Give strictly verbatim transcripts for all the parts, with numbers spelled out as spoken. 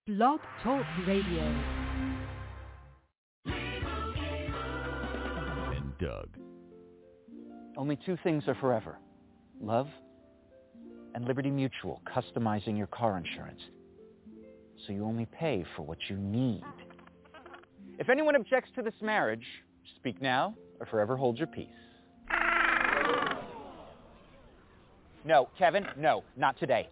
Blog Talk Radio. And Doug. Only two things are forever. Love and Liberty Mutual, customizing your car insurance. So you only pay for what you need. If anyone objects to this marriage, speak now or forever hold your peace. No, Kevin, no, not today.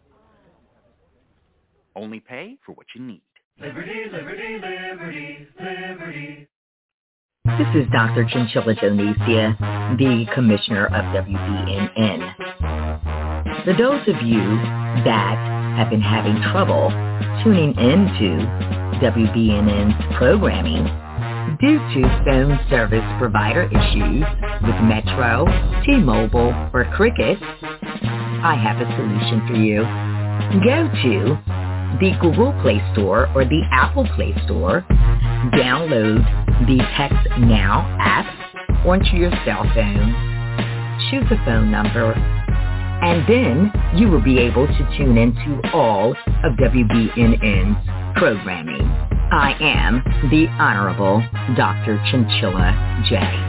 Only pay for what you need. Liberty, liberty, liberty, liberty. This is Doctor Chinchilla Donesia, the Commissioner of W B N N. For those of you that have been having trouble tuning into W B N N's programming due to phone service provider issues with Metro, T-Mobile, or Cricket, I have a solution for you. Go to the Google Play Store or the Apple Play Store, download the Text Now app onto your cell phone, choose a phone number, and then you will be able to tune into all of W B N N's programming. I am the Honorable Doctor Chinchilla J.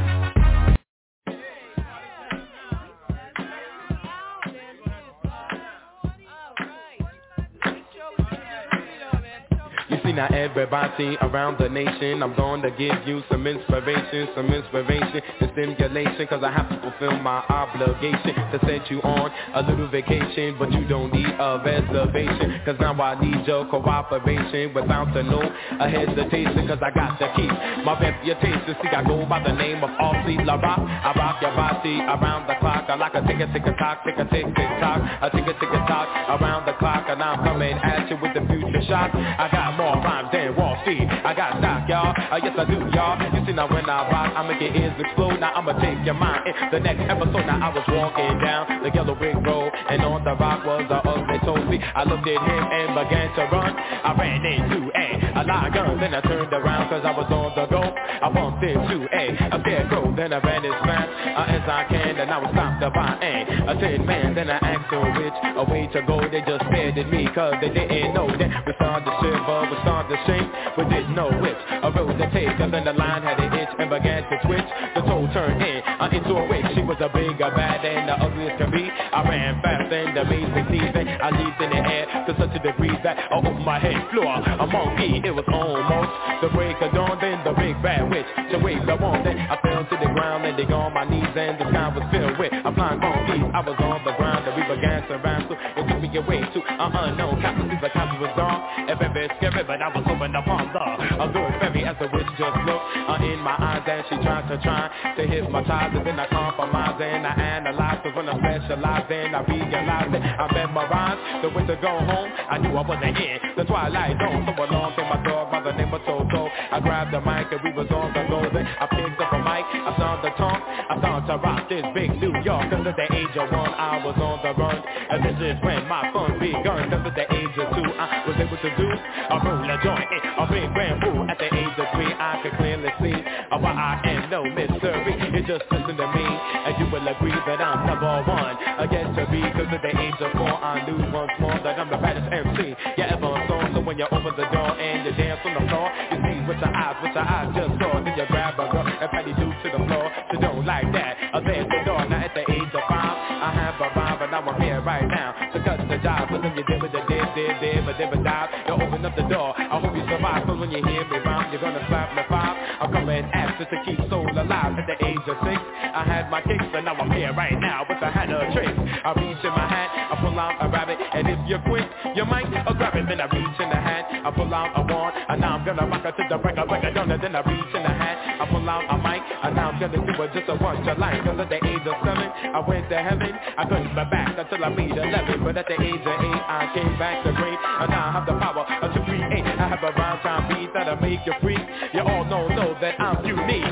Now everybody around the nation, I'm going to give you some inspiration, some inspiration and stimulation, cause I have to fulfill my obligation to set you on a little vacation, but you don't need a reservation, cause now I need your cooperation without a no a hesitation, cause I got to keep my reputation. See, I go by the name of Aussie La Rock. I rock your body around the clock. I like a tick a tick a tock, tick a tick tick tock, a tick a tick a tock around the clock, and I'm coming at you with the future shock. I got more rhymes than Wall Street. I got stock, y'all. Uh, yes, I do, y'all. You see, now when I rock, I make your ears explode. Now I'ma take your mind in the next episode. Now I was walking down the yellow brick road, and on the rock was a ugly toad. See, I looked at him and began to run. I ran into a, a lion, then I turned around cause I was on the go. I bumped into a, a scarecrow, then I ran as fast uh, as I can, and I was stopped by a, a tin man. Then I asked her which a way to go. They just stared at me cause they didn't know that we started to shiver, we started to shake, we didn't know which a road to take. And then the line had an itch and began to twitch. The toad turned in uh, into a witch. She was a bigger bad and the ugliest can be. I ran fast and amazing season. I leaped in the air to such a degree that I opened my head floor. A monkey, it was almost the break of dawn. Then the big bad witch, she waved the wand. Then I fell to the ground and dig on my knees, and the sky was filled with a flying monkeys. I was on the ground and we began to wrestle. It took me away to an unknown castle. The castle was dark and very scary, but I was hoping upon the a good fairy as the witch just looked uh, in my eyes, and she tried to try to hypnotize, and then I compromised and I analyzed. Cause when I specialized and I realized that I memorized the way to go home, I knew I wasn't in the twilight zone. So along came my dog by the name of Toto. I grabbed the mic and we was on the go. Then I picked up a mic, I started to talk, I started to rock this big New York. Cause at the age of one I was on the run, and this is when my fun begun. Cause at the age of two I was able to do a roll a joint, a big grand boo. At the age of three I could clearly see uh, why I am no mystery. You just listen to me and you will agree that I'm number one again to be. Cause at the age of four I knew once more that I'm the baddest M C you ever saw. So when you open the door and you dance on the floor, you see with your eyes, with your eyes just saw. Then you grab a girl and pat you to the floor. So don't like that, uh, there's the door. Now at the age of five I have a vibe, and now I'm here right now to cut the job. But then you did with the did, did, did, but never died. You open up the door, I hope you survive. Cause when you hear me rhyme, you're gonna slap me five. I'm coming after to keep soul alive. At the age of six, I had my kicks, and now I'm here right now with a hat of tricks. I reach in my hat, I pull out a rabbit, and if you're quick, you might uh, grab it. Then I reach in the hat, I pull out a wand, and now I'm gonna rock it to the break, I break it down. And then I reach in the hat, I pull out a mic, and now I'm gonna do it just a once a life. Cause at the age of seven, I went to heaven, I couldn't be back until I made eleven. But at the age of eight, I came back to great, and now I have the power to create. I have a rhyme time beat that'll make you freak. You all know, know that I'm unique.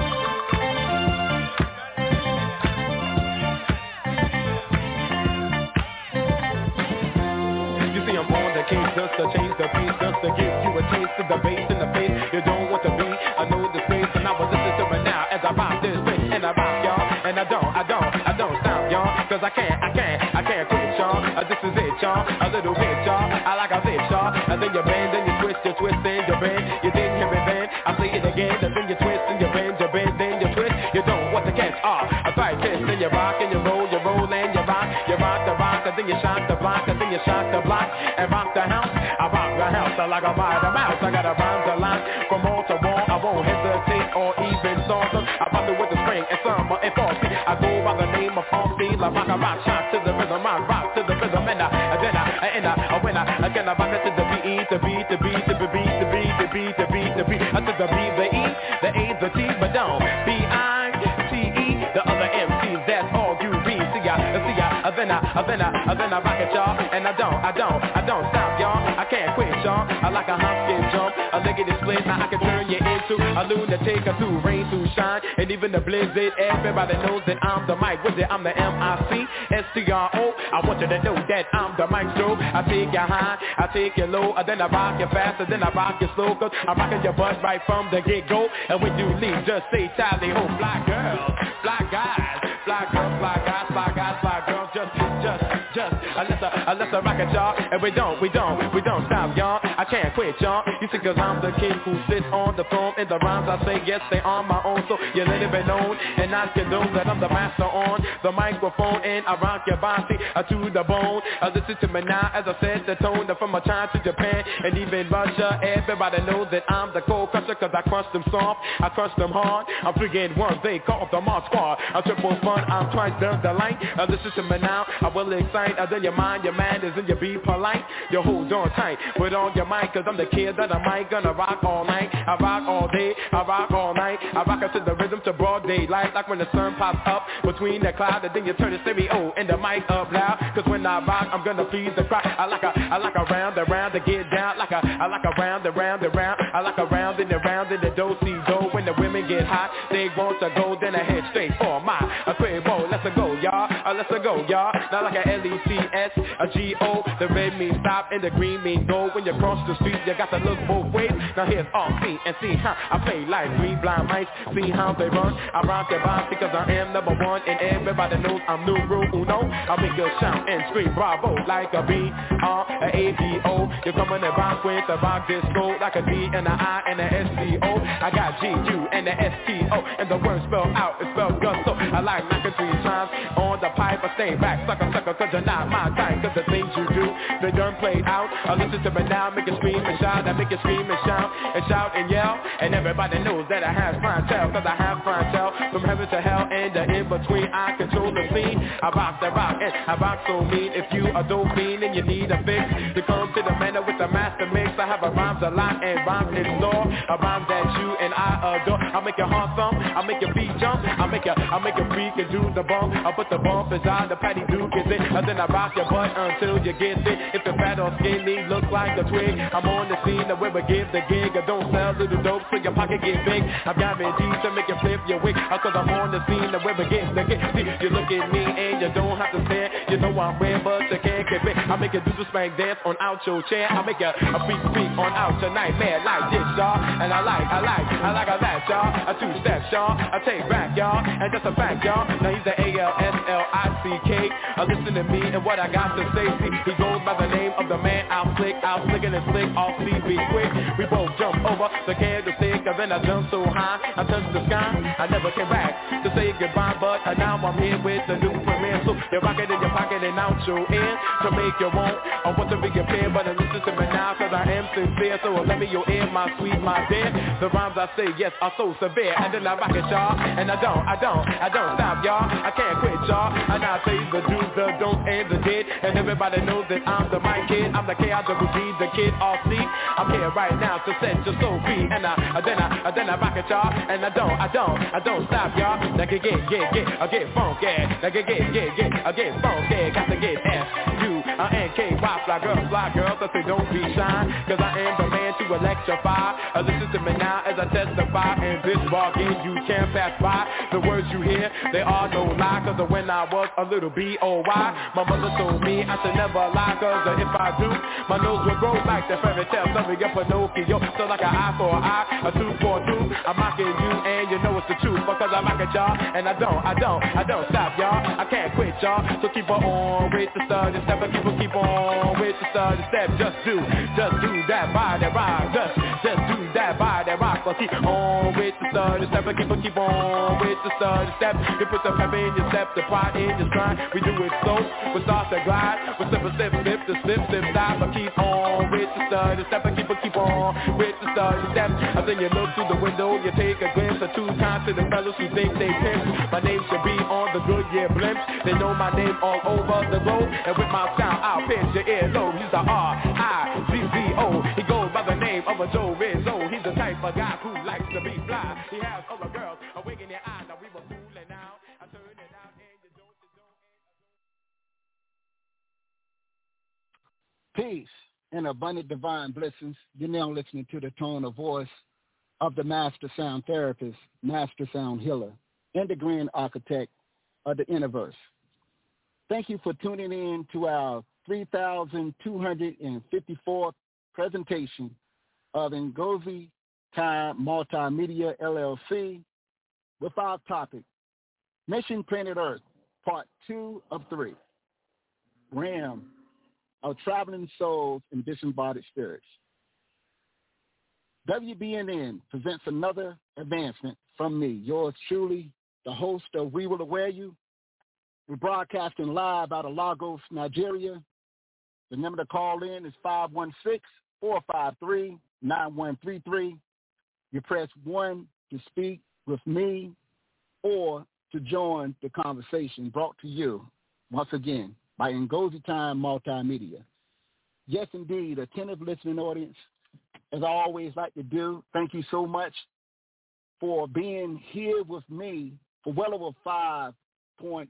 You see, I'm on the case just to change the pace, just to give you a taste of the bass in the face. You don't want to be, I know the space, and I will listen to it now as I rock this thing, and I rock y'all, and I don't, I don't, I don't stop y'all, cause I can't, I can't, I can't quit y'all. Uh, this is it, y'all, a little bit, y'all. I like a zip, y'all, and then you bend and you twist. again, and then you twist and you bend, you bend, then you twist. You don't want to catch ah, a tight twist, and you rock and you roll, you roll and you rock, you rock the rock, and then you shock the block, and then you shock the block, and rock the house. I rock the house I like a ride a mouse. I got a rhymes a line from wall to wall. I won't hesitate or even saunter. I rock it with the string and summer and falsy. I go by the name of Falsy. I rock a rock shot to the rhythm, I rock to the rhythm, and I, and then I, and I, when I, again I rock it to the B E, the B, the B, the B, the B, the B, the B, the B, I to the B, the E, the A, the T, but don't B I T E, the other M Cs. That's all you be. See ya, see ya, then I, then I, then I rock it, y'all, and I don't, I don't, I don't stop, y'all. I can't quit, y'all. I like a hop, skip, jump, a lickety split. Now I can turn you into a lunatic, a through rain, through shine, and even the blizzard. Everybody knows that I'm the mic. What's it? I'm the M I C S T R O. I want you to know that I'm the maestro. I take you high, I take you low, and then I rock you faster, then I rock you slow, cause I'm rocking your butt right from the get-go. And when you leave, just say tally ho, fly girls, fly guys, fly girls, fly guys, fly guys, fly girls, just, just, just, unless I, unless I rock it, y'all, and we don't, we don't, we don't stop, y'all. I can't quit, y'all. You see, cause I'm the king who sits on the throne, and the rhymes I say, yes, they are my own, so you let it be known, and I can know that I'm the master on the microphone, and I rock your body uh, to the bone. Uh, listen to me now, as I said, the tone, uh, from my time to Japan, and even Russia. Everybody knows that I'm the cold crusher, cause I crush them soft, I crush them hard. I'm friggin' one, they call the Mod Squad. I'm triple fun, I'm twice the delight. Uh, listen to me now, I will excite, uh, then your mind, your manners, and you be polite. You hold on tight with all your mic, cause I'm the kid that I might gonna rock all night. I rock all day, I rock all night. I rock up to the rhythm to broad daylight, like when the sun pops up between the clouds, and then you turn the stereo and the mic up loud. Cause when I rock, I'm gonna please the crowd. I like a, I like a round and round to get down, like a, I like a round and round and round. I like a round and around in the do-si-do. When the women get hot, they want to go, then I head straight for my a crib. Oh, let's go, y'all. Uh, let's go, y'all. Now like a L E C S, a G O. The red means stop and the green means go. When you cross the street, you got to look both ways. Now here's all see and see how I play like three blind mice. See how they run. I rock their body because I am number one, and everybody knows I'm numero uno. I make you shout and scream bravo like a B R a A B O. You're coming to rock with the rock disco like a D and a I and a S C O. I got G U and the S T O, and the word spelled out is spelled gusto. I like knocking three times on the pipe. I stay back, sucker, sucker, cause you're not my type. Cause the things you do, they done played out. I listen to me now, make it scream and shout. I make it scream and shout, and shout and yell. And everybody knows that I have clientele, cause I have clientele from heaven to hell and the in-between. I control the scene, I rock the rock, and I rock so mean. If you a dope fiend and you need a fix, to come to the manor with the master mix. I have a rhymes a lot and rhymes in store. A rhyme that you and I adore. I make your heart thump, I make your feet jump, I make your, I make your freak and do the bump. I put the bump inside the patty duke is it, and then I rock your butt until you get it. If the fat or skinny look like a twig, I'm on the scene where we give the gig. I don't sell little dope so your pocket get big. I've got me deep to make you flip your wig, cause I'm on the scene where we give the gig. See, you look at me and you don't have to stare. You know I'm weird but you can't get big. I make you do the spank dance on out your chair. I make you a freak freak on out tonight, man, like this, y'all. And I like, I like, I like a that, y'all. A two step, y'all. I take back, y'all. And that's a fact, y'all. Now he's the A L S L I C K. Uh, listen to me and what I got to say. See, he goes by the name of the man. I'll flick, I'll flick and slick, off C B quick. We both jump over the candlestick, and then I jump so high, I touched the sky. I never came back to say goodbye, but uh, now I'm here with the new premiere. So you rock it in your pocket and out your ear to make you want. I want to be your pair, but uh, listen to me now, cause I am sincere. So uh, let me your ear, my sweet, my dear. The rhymes I say, yes, are so severe, and then I rock it, y'all. And I don't, I don't, I don't stop, y'all. I can't quit, y'all. And I say the do's, the don'ts, and the did. And everybody knows that I'm the mic kid. I'm the K I W G, the kid off C. I'm here right now to set your soul free. And I, and then I, and then I rock it, y'all. And I don't, I don't, I don't stop, y'all. Now get, get, get, get, I get funky. Now get, get, get, get, I get funky. Got to get F, U, N, K, Y, fly girls, fly girls. I say don't be shy, cause I am the man to electrify. Uh, listen to me now as I testify. In this bargain you can't pass by. The words you hear, they are no lie. Cause when I was a little B O Y, my mother told me I should never lie. Cause if I do, my nose will grow like the fairy tale. Something get Pinocchio. So like an eye for an eye, a two for a two. I'm mocking you and you know it's the truth. Because I rock it, y'all. And I don't, I don't, I don't stop, y'all. I can't quit, y'all. So keep on with the study step, and keep on, keep on with the study step. Just do, just do that body rock. Just, just do that body rock. So keep on with the study step, and keep on, keep on with the study step. You put the pep in your step, the pride in your stride. We do it slow, we start to glide. We slip, a slip, slip, the slip, slip, slide. But keep on with the study step, and keep on, keep on with the study step. And then you look through the window, you take a glimpse of two times to the fellas who think they pimps. My name should be on the Goodyear blimps. They know my name all over the globe. And with my sound, I'll pinch your earlobe. He's the R I Z Z O. He goes by the name of a Joe Rizzo. He's the type of guy who likes to be fly. He has other girls awake in their eyes. Now we were fooling out. I turned it out and you don't, you don't. Peace and abundant divine blessings. You're now listening to the tone of voice of the Master Sound Therapist, Master Sound Healer, and the Grand Architect of the Universe. Thank you for tuning in to our three thousand two hundred fifty-fourth presentation of Ngozi Time Multimedia, L L C, with our topic, Mission Planet Earth, Part two of three, Realm of Traveling Souls and Disembodied Spirits. W B N N presents another advancement from me, yours truly, the host of We Will Aware You. We're broadcasting live out of Lagos, Nigeria. The number to call in is five one six, four five three, nine one three three. You press one to speak with me or to join the conversation brought to you, once again, by Ngozi Time Multimedia. Yes, indeed, attentive listening audience, as I always like to do, thank you so much for being here with me for well over five point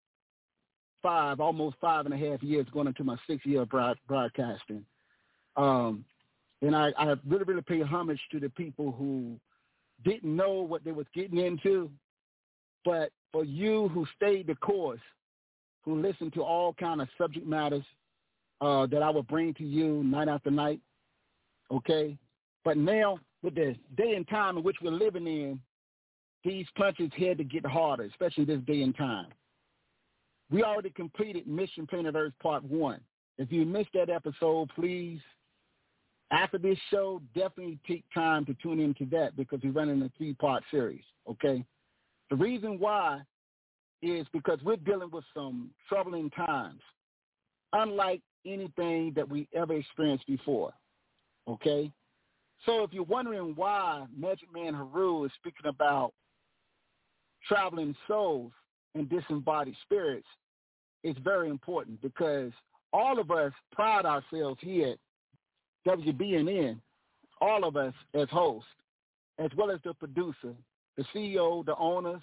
five, almost five and a half years, going into my sixth year of broad, broadcasting. Um, and I, I really, really pay homage to the people who didn't know what they was getting into, but for you who stayed the course, who listened to all kind of subject matters uh, that I will bring to you night after night, okay? But now, with the day and time in which we're living in, these punches had to get harder, especially this day and time. We already completed Mission Planet Earth Part one. If you missed that episode, please, after this show, definitely take time to tune into that because we're running a three-part series, okay? The reason why is because we're dealing with some troubling times, unlike anything that we ever experienced before, okay? So if you're wondering why Magic Man Heru is speaking about traveling souls and disembodied spirits, it's very important because all of us pride ourselves here at W B N N, all of us as hosts, as well as the producer, the C E O, the owners,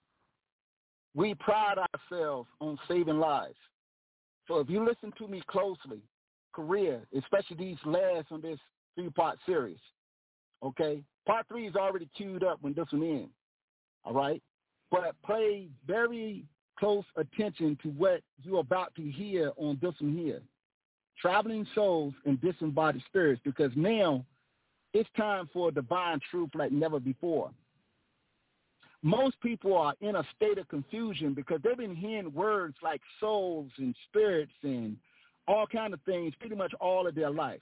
we pride ourselves on saving lives. So if you listen to me closely, Korea, especially these last on this three-part series, okay? Part three is already queued up when this one ends, all right? But pay very close attention to what you're about to hear on this one here, Traveling Souls and Disembodied Spirits, because now it's time for divine truth like never before. Most people are in a state of confusion because they've been hearing words like souls and spirits and all kinds of things pretty much all of their life.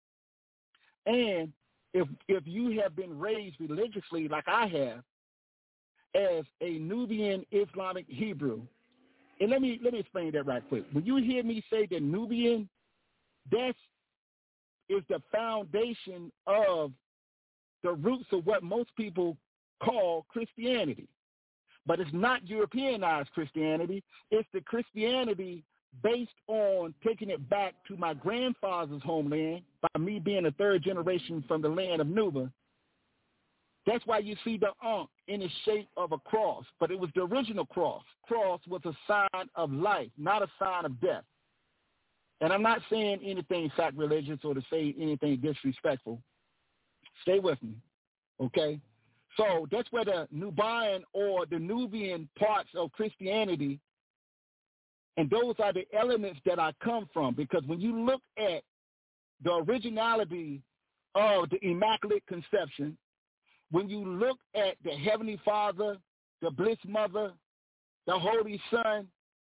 And if if you have been raised religiously like I have, as a Nubian Islamic Hebrew, and let me let me explain that right quick. When you hear me say the Nubian, that is the foundation of the roots of what most people call Christianity. But it's not Europeanized Christianity. It's the Christianity based on taking it back to my grandfather's homeland by me being a third generation from the land of Nuba. That's why you see the Ankh in the shape of a cross, but it was the original cross. Cross was a sign of life, not a sign of death. And I'm not saying anything sacrilegious or to say anything disrespectful. Stay with me, okay? So that's where the Nubian or the Nubian parts of Christianity, and those are the elements that I come from, because when you look at the originality of the Immaculate Conception, when you look at the Heavenly Father, the Bliss Mother, the Holy Son,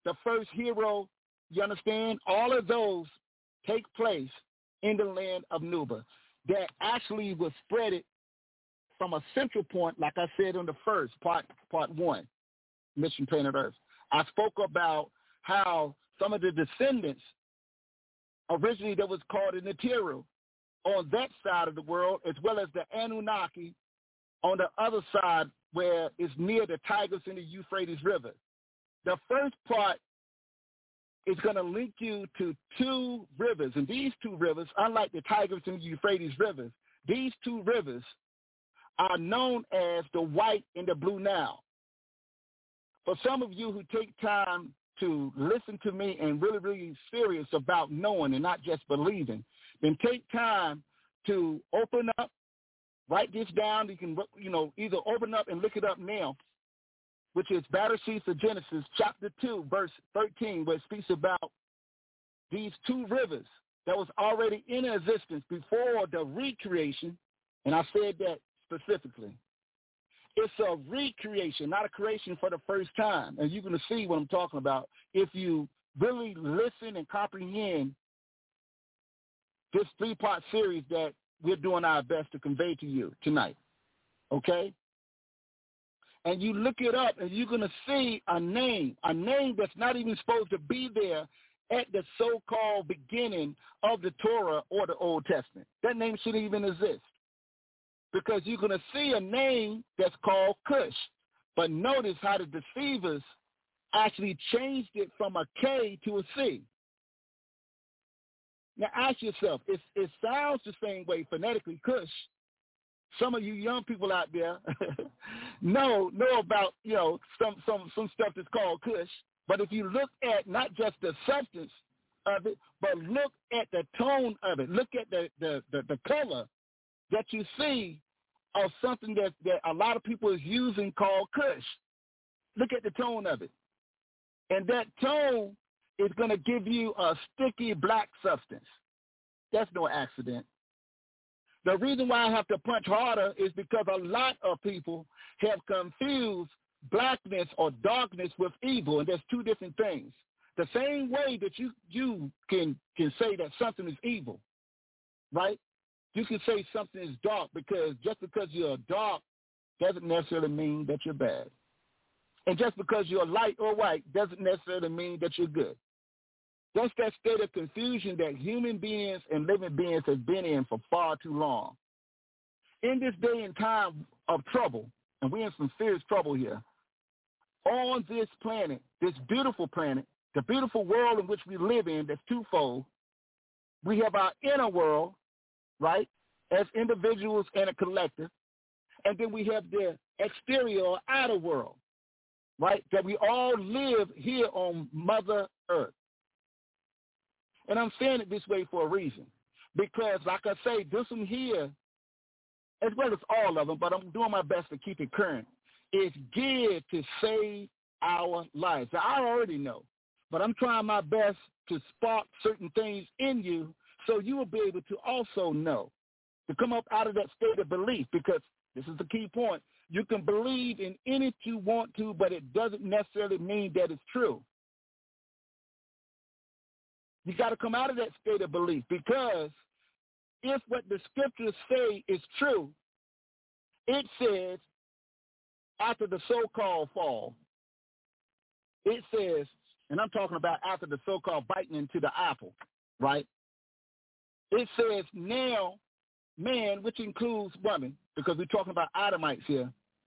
the first hero, you understand? All of those take place in the land of Nuba that actually was spread it from a central point, like I said in the first part, part one, Mission Planet Earth. I spoke about how some of the descendants originally that was called the Natiru on that side of the world, as well as the Anunnaki on the other side where it's near the Tigris and the Euphrates River. The first part is going to link you to two rivers, and these two rivers, unlike the Tigris and the Euphrates rivers, these two rivers are known as the White and the Blue Nile. For some of you who take time to listen to me and really, really serious about knowing and not just believing, then take time to open up, write this down. You can, you know, either open up and look it up now, which is Battle Sheets of Genesis, chapter two, verse thirteen, where it speaks about these two rivers that was already in existence before the recreation, and I said that specifically. It's a recreation, not a creation for the first time. And you're going to see what I'm talking about if you really listen and comprehend this three-part series that we're doing our best to convey to you tonight, okay? And you look it up, and you're going to see a name, a name that's not even supposed to be there at the so-called beginning of the Torah or the Old Testament. That name shouldn't even exist, because you're going to see a name that's called Cush. But notice how the deceivers actually changed it from a K to a C. Now ask yourself, it, it sounds the same way phonetically, Cush. Some of you young people out there know know about, you know, some, some, some stuff that's called Cush. But if you look at not just the substance of it, but look at the tone of it, look at the, the, the, the color that you see of something that, that a lot of people is using called Kush. Look at the tone of it. And that tone is going to give you a sticky black substance. That's no accident. The reason why I have to punch harder is because a lot of people have confused blackness or darkness with evil, and there's two different things. The same way that you, you can, can say that something is evil, right? You can say something is dark, because just because you're dark doesn't necessarily mean that you're bad. And just because you're light or white doesn't necessarily mean that you're good. That's that state of confusion that human beings and living beings have been in for far too long. In this day and time of trouble, and we're in some serious trouble here, on this planet, this beautiful planet, the beautiful world in which we live in that's twofold, we have our inner world, right, as individuals and a collective. And then we have the exterior or outer world, right, that we all live here on Mother Earth. And I'm saying it this way for a reason, because, like I say, this one here, as well as all of them, but I'm doing my best to keep it current, is geared to save our lives. Now, I already know, but I'm trying my best to spark certain things in you so you will be able to also know, to come up out of that state of belief, because this is the key point. You can believe in anything you want to, but it doesn't necessarily mean that it's true. You got to come out of that state of belief, because if what the scriptures say is true, it says after the so-called fall, it says, and I'm talking about after the so-called biting into the apple, right? It says now man, which includes women, because we're talking about Adamites here,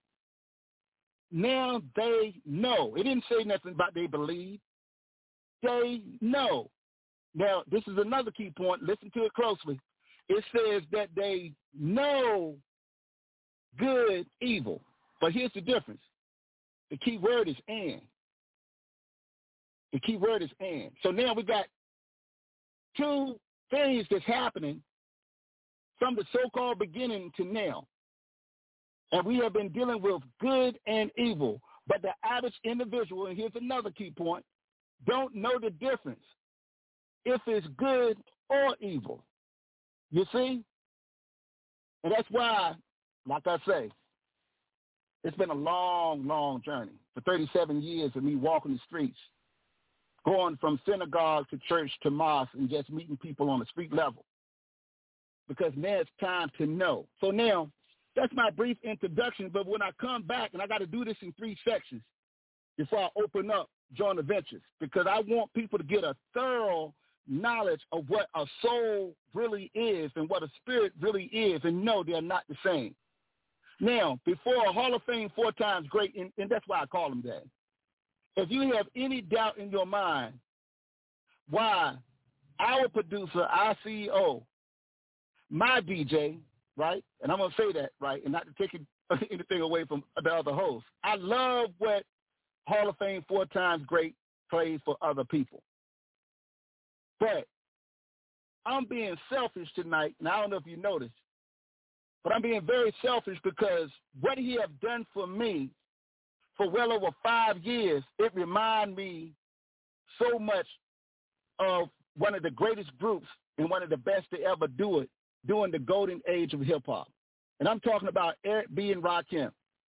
now they know. It didn't say nothing about they believe. They know. Now, this is another key point. Listen to it closely. It says that they know good, evil. But here's the difference. The key word is and. The key word is and. So now we got two things that's happening from the so-called beginning to now. And we have been dealing with good and evil. But the average individual, and here's another key point, don't know the difference if it's good or evil. You see? And that's why, like I say, it's been a long, long journey. For thirty-seven years of me walking the streets, going from synagogue to church to mosque and just meeting people on the street level. Because now it's time to know. So now, that's my brief introduction, but when I come back, and I got to do this in three sections before I open up Joint Adventures, because I want people to get a thorough knowledge of what a soul really is and what a spirit really is, and know they're not the same. Now, before a Hall of Fame four times great, and, and that's why I call him that, if you have any doubt in your mind why our producer, our C E O, my D J, right, and I'm going to say that, right, and not to take anything away from the other hosts, I love what Hall of Fame four times great plays for other people. But I'm being selfish tonight, and I don't know if you noticed, but I'm being very selfish because what he have done for me for well over five years, it reminds me so much of one of the greatest groups and one of the best to ever do it during the golden age of hip-hop. And I'm talking about Eric B. and Rakim.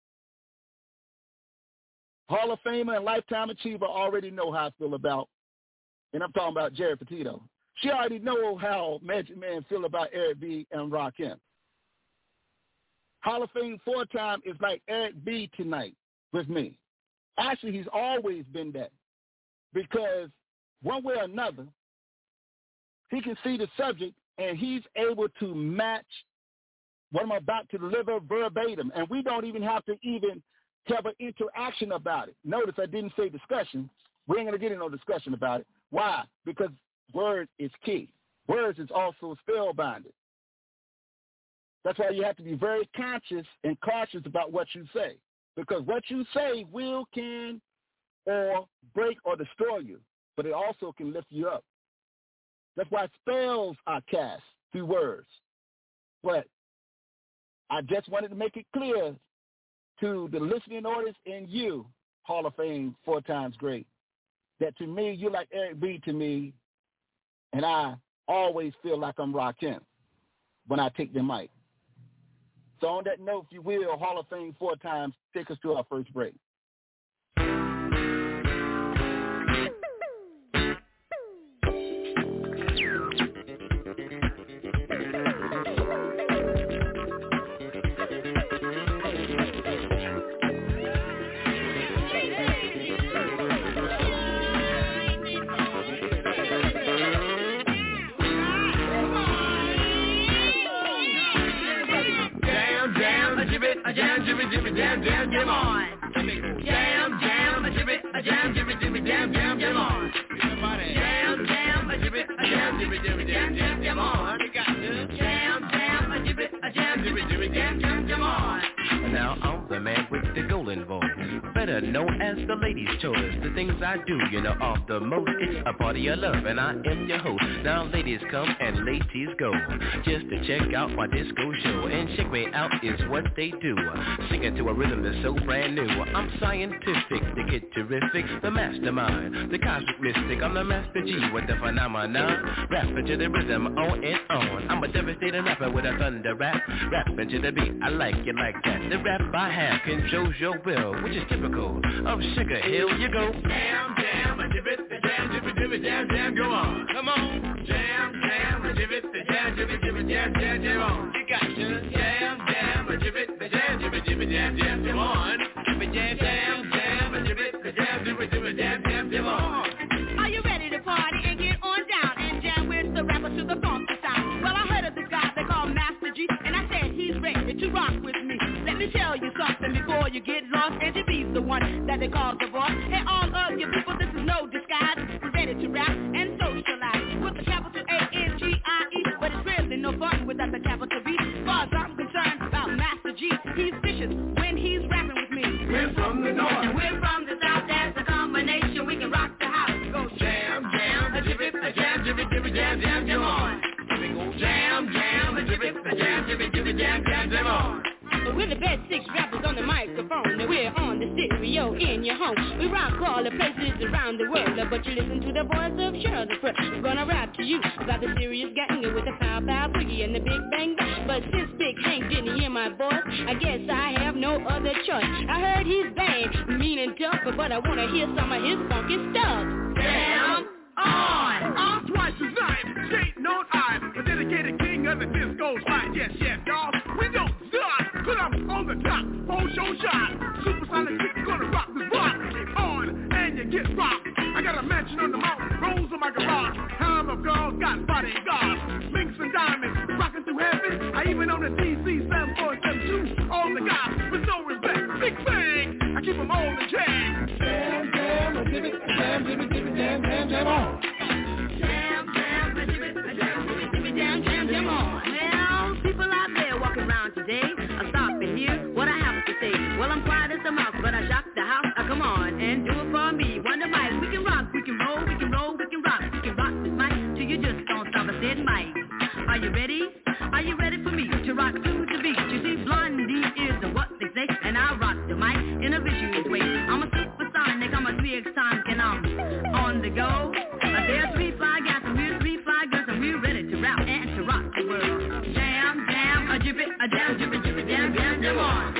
Hall of Famer and Lifetime Achiever already know how I feel about, and I'm talking about Jerry Petito. She already know how Magic Man feel about Eric B. and Rakim. Hall of Fame four-time is like Eric B. tonight with me. Actually, he's always been that, because one way or another, he can see the subject and he's able to match what I'm about to deliver verbatim. And we don't even have to even have an interaction about it. Notice I didn't say discussion. We ain't going to get into no discussion about it. Why? Because word is key. Words is also spellbinded. That's why you have to be very conscious and cautious about what you say, because what you say will, can, or break or destroy you, but it also can lift you up. That's why spells are cast through words. But I just wanted to make it clear to the listening audience and you, Hall of Fame four times great, that to me, you're like Eric B. to me, and I always feel like I'm Rakim when I take the mic. So on that note, if you will, Hall of Fame four times, take us to our first break. Jam, jimmy, jimmy, jam, jam, jam on. Jam, jam, a jimmy, a jam, jimmy, jimmy, jam, jam, jam on. Jam, jam, a jimmy, a jam, jimmy, jimmy, jam, jam, jam on. Jam, jam, a jimmy, a jam, jimmy, jimmy, jam, jam, jam on. Now I'm the man with the golden voice, better known as the ladies' choice. The things I do, you know, off the most. It's a party of love, and I am your host. Now ladies come and ladies go, just to check out my disco show. And check me out is what they do, singing to a rhythm that's so brand new. I'm scientific, the kid terrific, the mastermind, the cosmic mystic. I'm the master G with the phenomenon, rapping to the rhythm on and on. I'm a devastating rapper with a thunder rap, rapping to the beat. I like it like that. The rap I have controls your will, which is typical of Sugar Hill. You go jam, jam, a jibit, the jam, jibit, jibit, jam, jam, go on. Come on, jam, jam, a jibit, the jam, jibit, jibit, jam, jam, jam on. You got to jam, jam, a jibit, the jam, jibit, jibit, jam, jam, jam on. Jibit, jam, jam, jam, a jibit, the jam, jibit, jibit, jam, jam, jam on. Are you ready to party and get on down and jam with the rapper to the funky sound? Well, I heard of this guy they call Master G, and I said he's ready to rock with me. Let me tell you something before you get lost. And to be the one that they call the boss. Hey, all of you people, this is no disguise. We're ready to rap and socialize with the capital A N G I E. But it's really no fun without the capital B. As far as I'm concerned about Master G, he's vicious when he's rapping with me. We're from the north and we're from the south. That's a combination. We can rock the house. Go jam, jam, a jibby, a jam, jibby, jibby, jam, jam, jam on. Jam, jam, a jibby, a jam, jibby, jibby, jam, jam, jam on. We're the best six rappers on the microphone, and we're on the stereo in your home. We rock all the places around the world, but you listen to the voice of Shirley Fred. We're gonna rap to you about the serious gang with the pow pow boogie and the big bang. But since Big Hank didn't hear my voice, I guess I have no other choice. I heard he's bang, mean and tough, but I wanna hear some of his funky stuff. Damn. on. I'm twice as nice, skating on ice, a dedicated king of the disco slide. Yes, yes, y'all, we don't stop, cause I'm on the top, whole show shot. Supersonic kick, gonna rock this block. Keep on, and you get rocked. I got a mansion on the mountain, rolls on my garage. Time of girls, got bodyguards, links and diamonds, rocking through heaven. I even own a D C seven four seven two. All the guys with no respect, big bang. I keep them all in check. Jam, jam, a divot, a jam, divot, divot, jam, jam, jam on. Jam, jam, a divot, a jam, divot, divot, jam, jam, jam on. Well, people out there walking around today, I stop and hear what I have to say. Well, I'm quiet as a mouse, but I shock the house. Now come on and do it for me. Wonder mic, we can rock, we can roll, we can roll, we can rock, we can rock this mic till you just don't stop. I said mic. Are you ready? Are you ready for me to rock to the beat? You see, Blondie is what they say, and I rock the mic in a vicious way. I'm a supersonic, I'm a three X time, and I'm on the go. Uh, there's three fly guys, and we're three fly girls, and we're ready to rap and to rock the world. Jam, jam, a jibbit, a jam, jibbit, jibbit, jam, jam, jam on.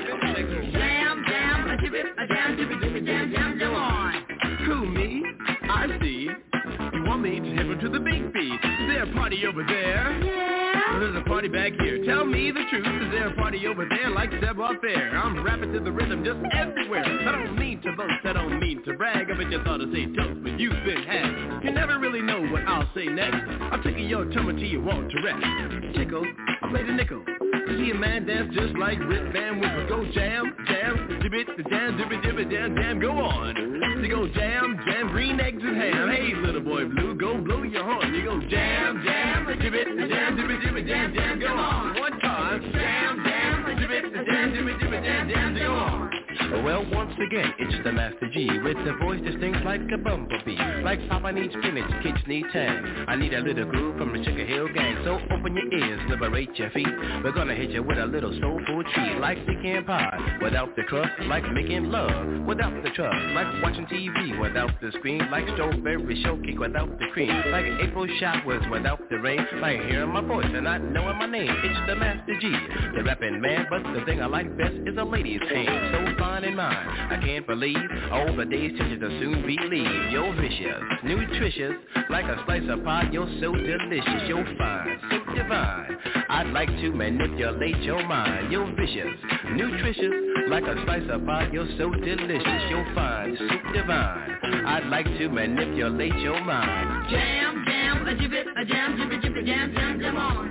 Jam, jam, a jibbit, a jam, jibbit, jibbit, jam, jam, jam on. Who, me? I see. You want me to hip to the big beat? Is there a party over there? Yeah. There's a party back here. Tell me the truth. Is there a party over there like Seb up there? I'm rapping to the rhythm just everywhere. I don't mean to boast, I don't mean to brag. I bet you thought I'd say toast, but you've been hacked. You never really know what I'll say next. I'll tickle your tongue until you want to rest. Tickle, I played a nickel. You see a man dance just like Rip Van Winkle. Go jam, jam, jibbit, the jam, jibbit, jibbit, jam, jam, go on. You go jam, jam, green eggs and ham. Hey, little boy blue, go blow your horn. You go jam, jam, jibbit, jam, jibbit, jibbit, jam, jam, go on. One time, jam, jam, jibbit, jam, jibbit, jibbit, jam, jam, go on. Well, once again, it's the Master G with the voice that stings like a bumblebee. Like Papa needs spinach, kids need tang. I need a little groove from the Sugar Hill Gang. So open your ears, liberate your feet. We're gonna hit you with a little soul food treat. Like pecan pie, without the crust. Like making love, without the trust. Like watching T V, without the screen. Like strawberry shortcake, without the cream. Like April showers, without the rain. Like hearing my voice and not knowing my name. It's the Master G, the rapping man. But the thing I like best is a lady's hand. So fine in mine, I can't believe all the days changes will soon be leave. You're vicious, nutritious, like a slice of pie. You're so delicious, you're fine, so divine. I'd like to manipulate your mind. You're vicious, nutritious, like a slice of pie. You're so delicious, you're fine, so divine. I'd like to manipulate your mind. Jam, jam, a jibbit, a jam, jibbit, jibbit, jam, jam, jam on.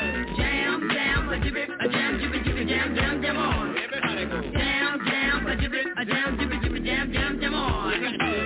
Jam, jam, a jibbit, a jam, jibbit, jibbit, jam, jam, jam on. Jam, jam, a jibbit, a jam, jibbit, jibbit, jam, jam, jam on.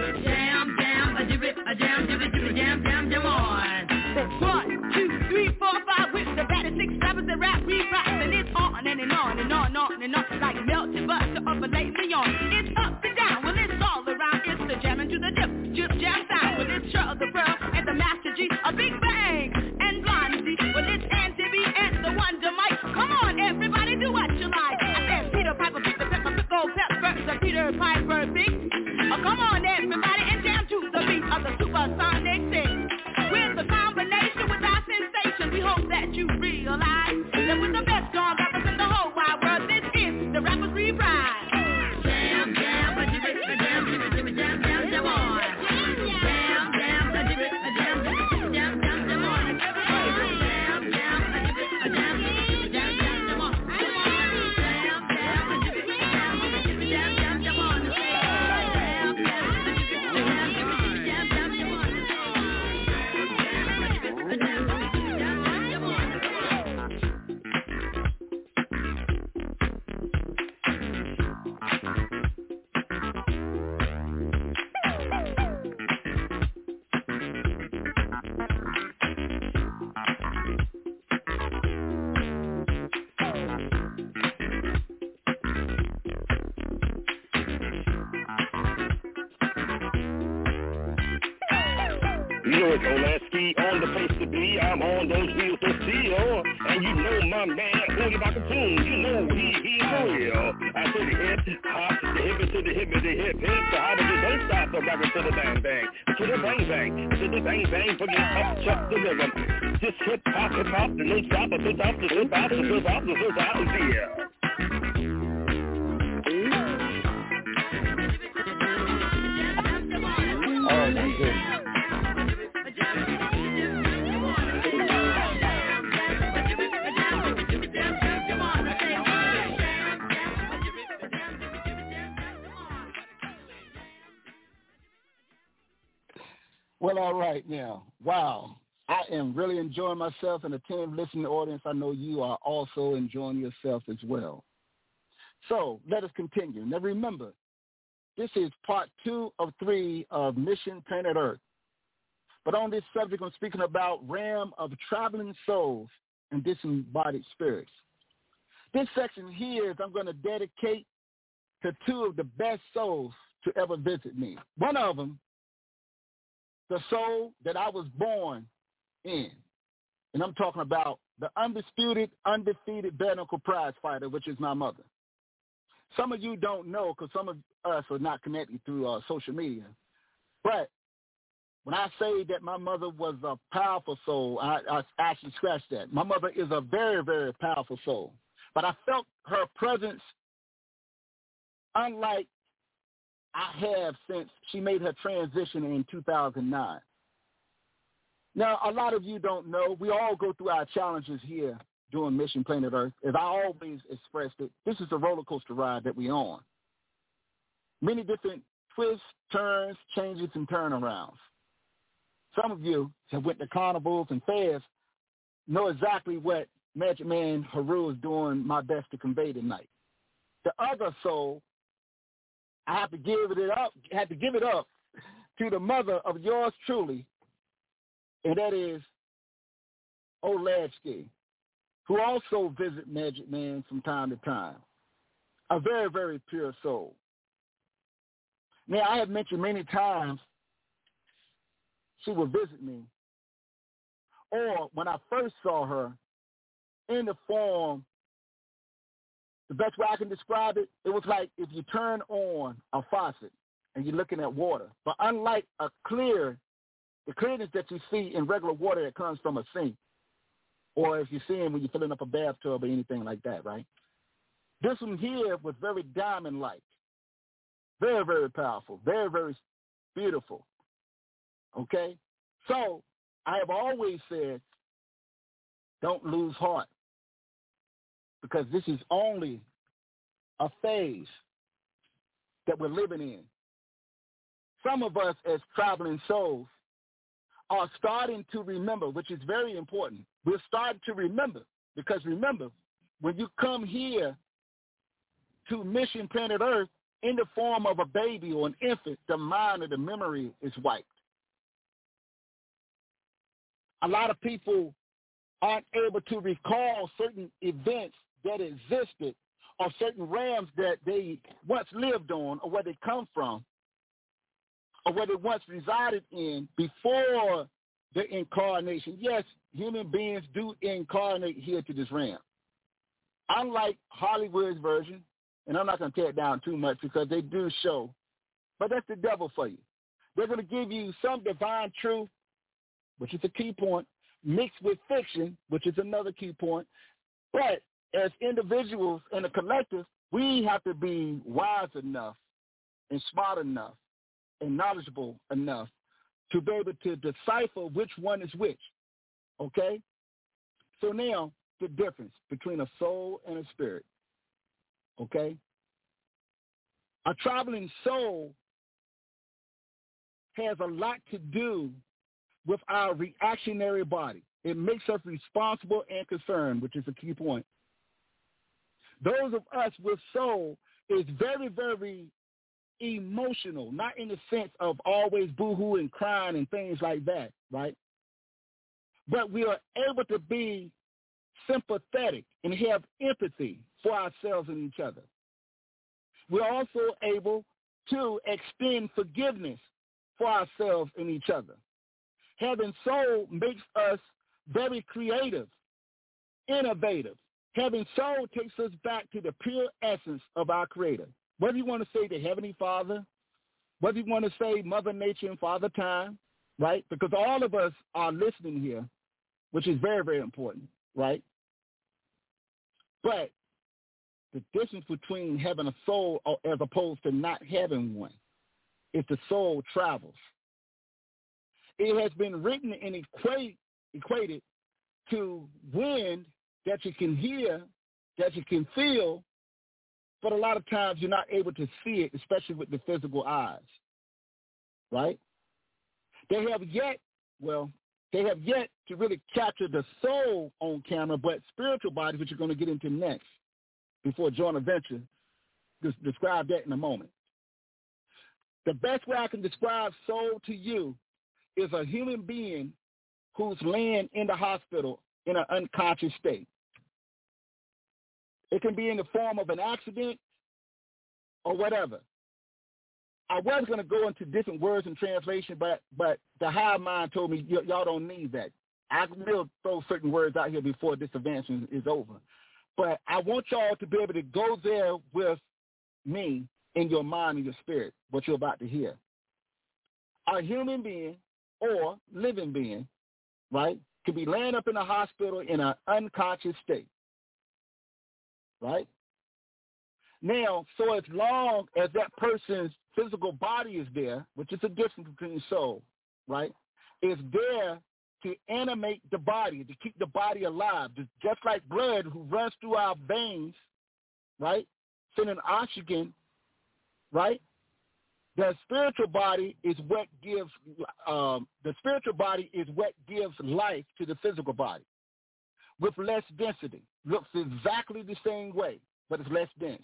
Jam, jam, a jibbit, a jam, jibbit, jibbit, jam, jam, jam on. One, two, three, four, five, with the batter, six, seven, the rap, we rock, and it's on and, and on and on and on and on, like melted butter up a lazy on. It's up and down, well it's all around, it's the jamming to the dip, just jam sound, well it's Cheryl the Pearl and the Master G, a big bang, and Blondie, well it's Auntie B and the Wonder Mike. Come on, everybody, do what you like. I said Peter Piper, pick the pepper, pick old pepper, the Peter Piper thing. Oh, come on, everybody, and jam to the beat of the supersonic thing. With the combination with our sensation, we hope that you realize that we're the best darn rappers in the whole wide world. This is the Rappers Reprise. Jam, jam, a jibbit, a jam, jibbit, jibbit, jam, jam, jam on. Jam, jam, a jibbit, a jam, jibbit, jibbit, jam, jam, jam on. Jam, jam, a jibbit, a jam, jibbit, jibbit, jam, jam, jam on. Jam, jam, a jibbit, a jam, jibbit, jibbit, jam, jam, jam on. Jam, jam, a jibbit, a jam, jibbit, jibbit, jam, jam, jam on. You know it's Olaski on the place to be. I'm on those wheels to steal. And you know my man, Boogie Bakatoon. You know he, he's real. I to the hip, hop, the hip, to the hip, to the hip, hip. The hop, it don't stop, so rock it to the bang, bang. To the bang, bang, to the bang, bang. Forget up, chuck the rhythm. Just hip, hop, hip, hop, the no stop, the flip out, the flip out, the flip out, the flip out, the yeah. Oh, my goodness. Well, all right now. Wow. I am really enjoying myself, and attentive listening audience, I know you are also enjoying yourself as well. So let us continue. Now remember, this is part two of three of Mission Planet Earth. But on this subject, I'm speaking about realm of traveling souls and disembodied spirits. This section here is I'm going to dedicate to two of the best souls to ever visit me. One of them, the soul that I was born in. And I'm talking about the undisputed, undefeated bare knuckle prize fighter, which is my mother. Some of you don't know because some of us are not connected through uh, social media. But when I say that my mother was a powerful soul, I, I actually scratched that. My mother is a very, very powerful soul. But I felt her presence unlike I have since she made her transition in two thousand nine. Now, a lot of you don't know, we all go through our challenges here doing Mission Planet Earth. As I always expressed it, this is a roller coaster ride that we're on. Many different twists, turns, changes, and turnarounds. Some of you have went to carnivals and fairs, know exactly what Magic Man Haru is doing my best to convey tonight. The other soul, I have to give it up, have to give it up to the mother of yours truly, and that is Oladski, who also visit Magic Man from time to time. A very, very pure soul. Now, I have mentioned many times she would visit me, or when I first saw her in the form, the best way I can describe it, it was like if you turn on a faucet and you're looking at water. But unlike a clear, the clearness that you see in regular water that comes from a sink, or if you're seeing when you're filling up a bathtub or anything like that, right? This one here was very diamond-like, very, very powerful, very, very beautiful, okay? So I have always said, don't lose heart, because this is only a phase that we're living in. Some of us as traveling souls are starting to remember, which is very important. We're starting to remember, because remember, when you come here to Mission Planet Earth in the form of a baby or an infant, the mind or the memory is wiped. A lot of people aren't able to recall certain events that existed or certain realms that they once lived on or where they come from or where they once resided in before the incarnation. Yes, human beings do incarnate here to this realm. Unlike Hollywood's version, and I'm not going to tear it down too much because they do show, but that's the devil for you. They're going to give you some divine truth, which is a key point, mixed with fiction, which is another key point. But as individuals and a collective, we have to be wise enough and smart enough and knowledgeable enough to be able to decipher which one is which, okay? So now, the difference between a soul and a spirit, okay? A traveling soul has a lot to do with our reactionary body. It makes us responsible and concerned, which is a key point. Those of us with soul is very, very emotional, not in the sense of always boo-hoo and crying and things like that, right? But we are able to be sympathetic and have empathy for ourselves and each other. We're also able to extend forgiveness for ourselves and each other. Having soul makes us very creative, innovative. Having soul takes us back to the pure essence of our Creator. Whether you want to say the Heavenly Father, whether you want to say Mother Nature and Father Time, right? Because all of us are listening here, which is very, very important, right? But the difference between having a soul as opposed to not having one is the soul travels. It has been written and equate, equated to wind that you can hear, that you can feel, but a lot of times you're not able to see it, especially with the physical eyes, right? They have yet, well, they have yet to really capture the soul on camera, but spiritual bodies, which you're going to get into next, before joint venture, just describe that in a moment. The best way I can describe soul to you is a human being who's laying in the hospital in an unconscious state. It can be in the form of an accident or whatever. I was going to go into different words and translation, but but the higher mind told me, y- y'all don't need that. I will throw certain words out here before this advancement is over. But I want y'all to be able to go there with me in your mind and your spirit, what you're about to hear. A human being or living being, right, could be laying up in a hospital in an unconscious state, right? Now, so as long as that person's physical body is there, which is a difference between soul, right, is there to animate the body, to keep the body alive, just like blood who runs through our veins, right, sending oxygen, right? The spiritual body is what gives um, the spiritual body is what gives life to the physical body, with less density. Looks exactly the same way, but it's less dense.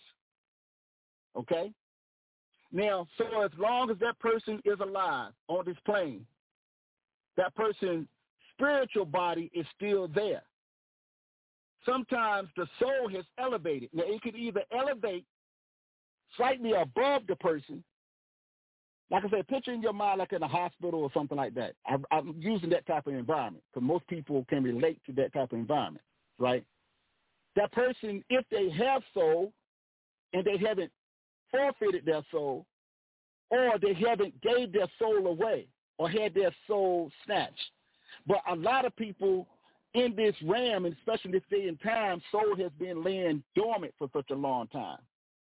Okay? Now, so as long as that person is alive on this plane, that person's spiritual body is still there. Sometimes the soul has elevated. Now, it could either elevate slightly above the person. Like I said, picture in your mind like in a hospital or something like that. I, I'm using that type of environment because most people can relate to that type of environment, right? That person, if they have soul and they haven't forfeited their soul, or they haven't gave their soul away or had their soul snatched. But a lot of people in this realm, and especially this day and time, soul has been laying dormant for such a long time.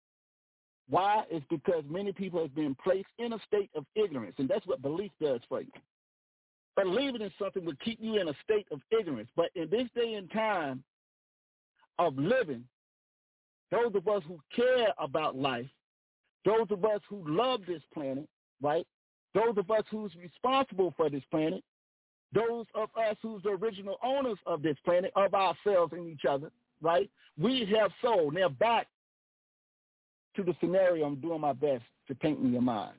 Why? It's because many people have been placed in a state of ignorance, and that's what belief does for you. Believing in something will keep you in a state of ignorance. But in this day and time of living, those of us who care about life, those of us who love this planet, right? Those of us who's responsible for this planet, those of us who's the original owners of this planet, of ourselves and each other, right? We have soul. Now back to the scenario I'm doing my best to paint in your mind.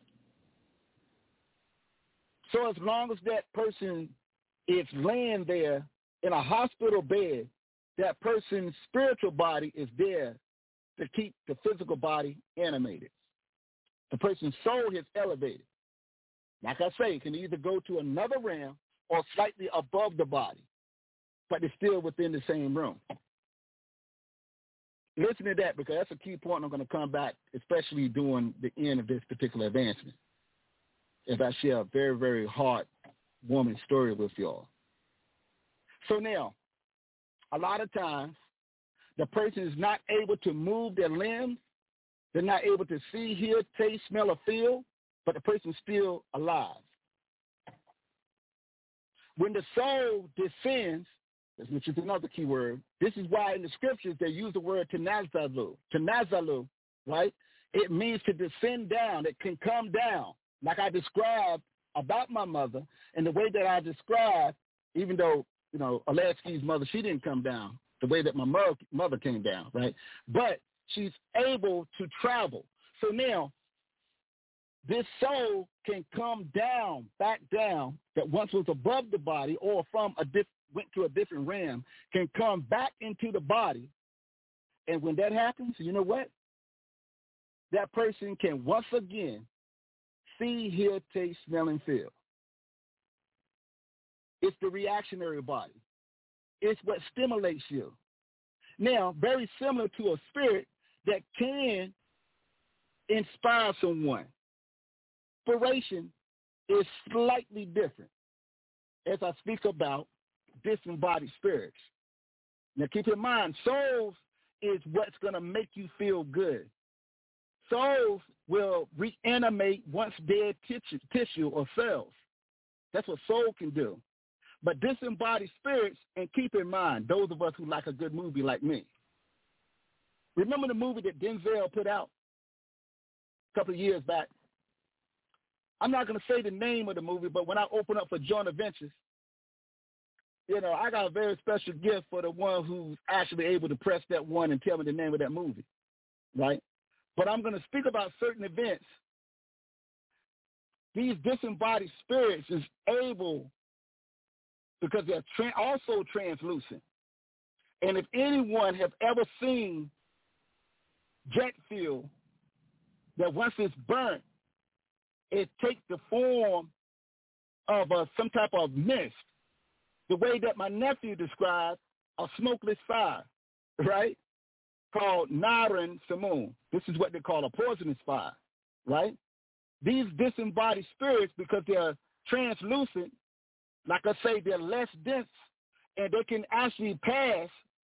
So as long as that person is laying there in a hospital bed, that person's spiritual body is there to keep the physical body animated. The person's soul has elevated. Like I say, it can either go to another realm or slightly above the body, but it's still within the same room. Listen to that because that's a key point I'm going to come back, especially during the end of this particular advancement, as I share a very, very heartwarming story with y'all. So now, a lot of times, the person is not able to move their limbs. They're not able to see, hear, taste, smell, or feel, but the person's still alive. When the soul descends, which is another key word, this is why in the scriptures they use the word tenazalu. Tenazalu, right? It means to descend down. It can come down, like I described about my mother, and the way that I described, even though, you know, Alaski's mother, she didn't come down the way that my mother, mother came down, right? But she's able to travel. So now, this soul can come down, back down, that once was above the body or from a diff- went to a different realm, can come back into the body. And when that happens, you know what? That person can once again see, hear, taste, smell, and feel. It's the reactionary body. It's what stimulates you. Now, very similar to a spirit that can inspire someone. Inspiration is slightly different as I speak about disembodied spirits. Now, keep in mind, souls is what's going to make you feel good. Souls will reanimate once dead tissue, tissue or cells. That's what soul can do. But disembodied spirits, and keep in mind, those of us who like a good movie like me, remember the movie that Denzel put out a couple of years back? I'm not going to say the name of the movie, but when I open up for Joint Adventures, you know, I got a very special gift for the one who's actually able to press that one and tell me the name of that movie, right? But I'm going to speak about certain events. These disembodied spirits is able, because they're tra- also translucent. And if anyone have ever seen jet fuel, that once it's burnt, it takes the form of a, some type of mist, the way that my nephew described a smokeless fire, right, called Naran Samun. This is what they call a poisonous fire, right? These disembodied spirits, because they're translucent, like I say, they're less dense, and they can actually pass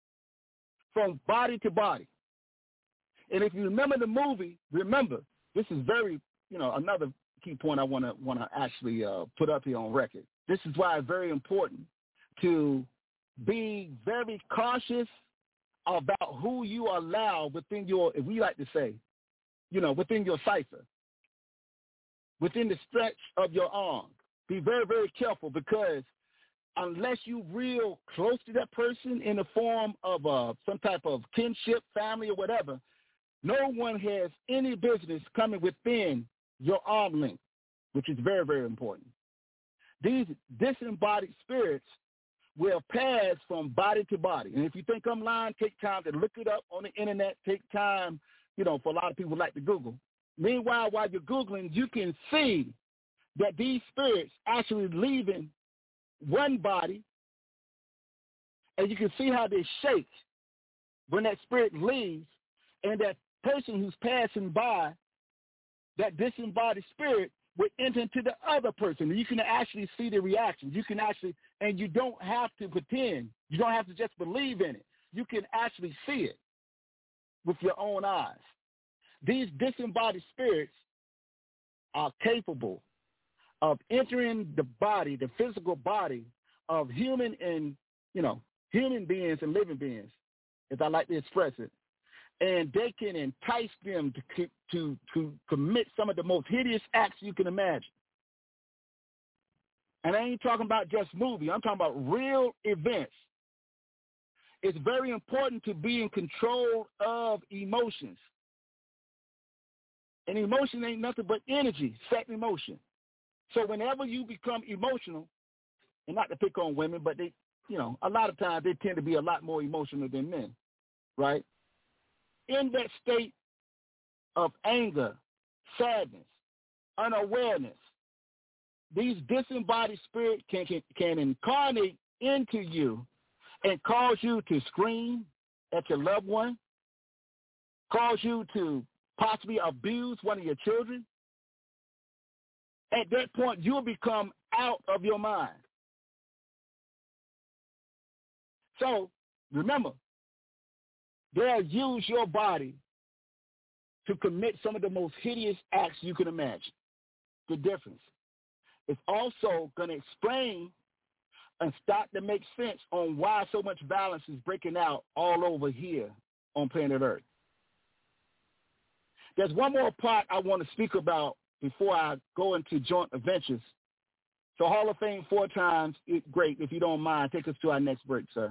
from body to body. And if you remember the movie, remember, this is very, you know, another key point I want to want to actually uh, put up here on record. This is why it's very important to be very cautious about who you allow within your, if we like to say, you know, within your cipher, within the stretch of your arm. Be very, very careful, because unless you real close to that person in the form of uh, some type of kinship, family, or whatever, no one has any business coming within your arm length, which is very, very important. These disembodied spirits will pass from body to body. And if you think I'm lying, take time to look it up on the internet. Take time, you know, for a lot of people like to Google. Meanwhile, while you're Googling, you can see that these spirits actually leaving one body, and you can see how they shake when that spirit leaves, and that person who's passing by, that disembodied spirit, would enter into the other person. And you can actually see the reactions. You can actually, and you don't have to pretend. You don't have to just believe in it. You can actually see it with your own eyes. These disembodied spirits are capable of entering the body, the physical body of human and, you know, human beings and living beings, as I like to express it. And they can entice them to, to, to commit some of the most hideous acts you can imagine. And I ain't talking about just movie. I'm talking about real events. It's very important to be in control of emotions. And emotion ain't nothing but energy, set in motion. So whenever you become emotional, and not to pick on women, but they, you know, a lot of times they tend to be a lot more emotional than men, right? In that state of anger, sadness, unawareness, these disembodied spirits can, can, can incarnate into you and cause you to scream at your loved one, cause you to possibly abuse one of your children. At that point, you'll become out of your mind. So remember, they'll use your body to commit some of the most hideous acts you can imagine. The difference. It's also going to explain and start to make sense on why so much violence is breaking out all over here on planet Earth. There's one more part I want to speak about before I go into Joint Adventures. So Hall of Fame four times, it, great. If you don't mind, take us to our next break, sir.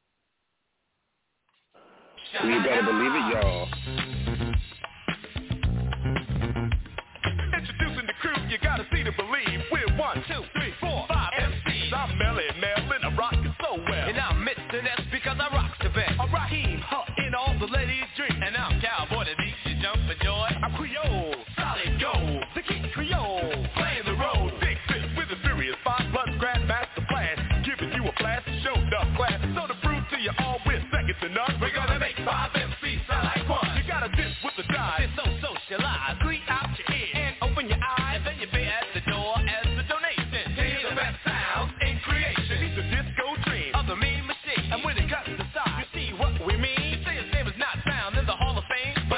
You better believe it, y'all. Introducing the crew, you gotta see to believe. We're one, two, three, four, five M Cs. I'm Melly Melvin, I'm rocking so well. And I'm Mister Ness because I rock the best. I'm Raheem, huh, in all the ladies' dreams. And I'm Cowboy that makes you jump for joy. I'm Creole, solid gold, the King Creole. Playing the role, big fish with a serious spot. Blood Grandmaster Flash, giving you a flash to show enough class. So to prove to you all we're second to none, we're gonna make five M Cs sound like fun. You gotta diss with the dive. It's so socialized. Squeeze out your ears and open your eyes. And you pay at the door as the donation. To hear the best sounds in creation. It's the disco dream of the mean machine. And when it cuts the side, you see what we mean. You say his name is not found in the Hall of Fame, but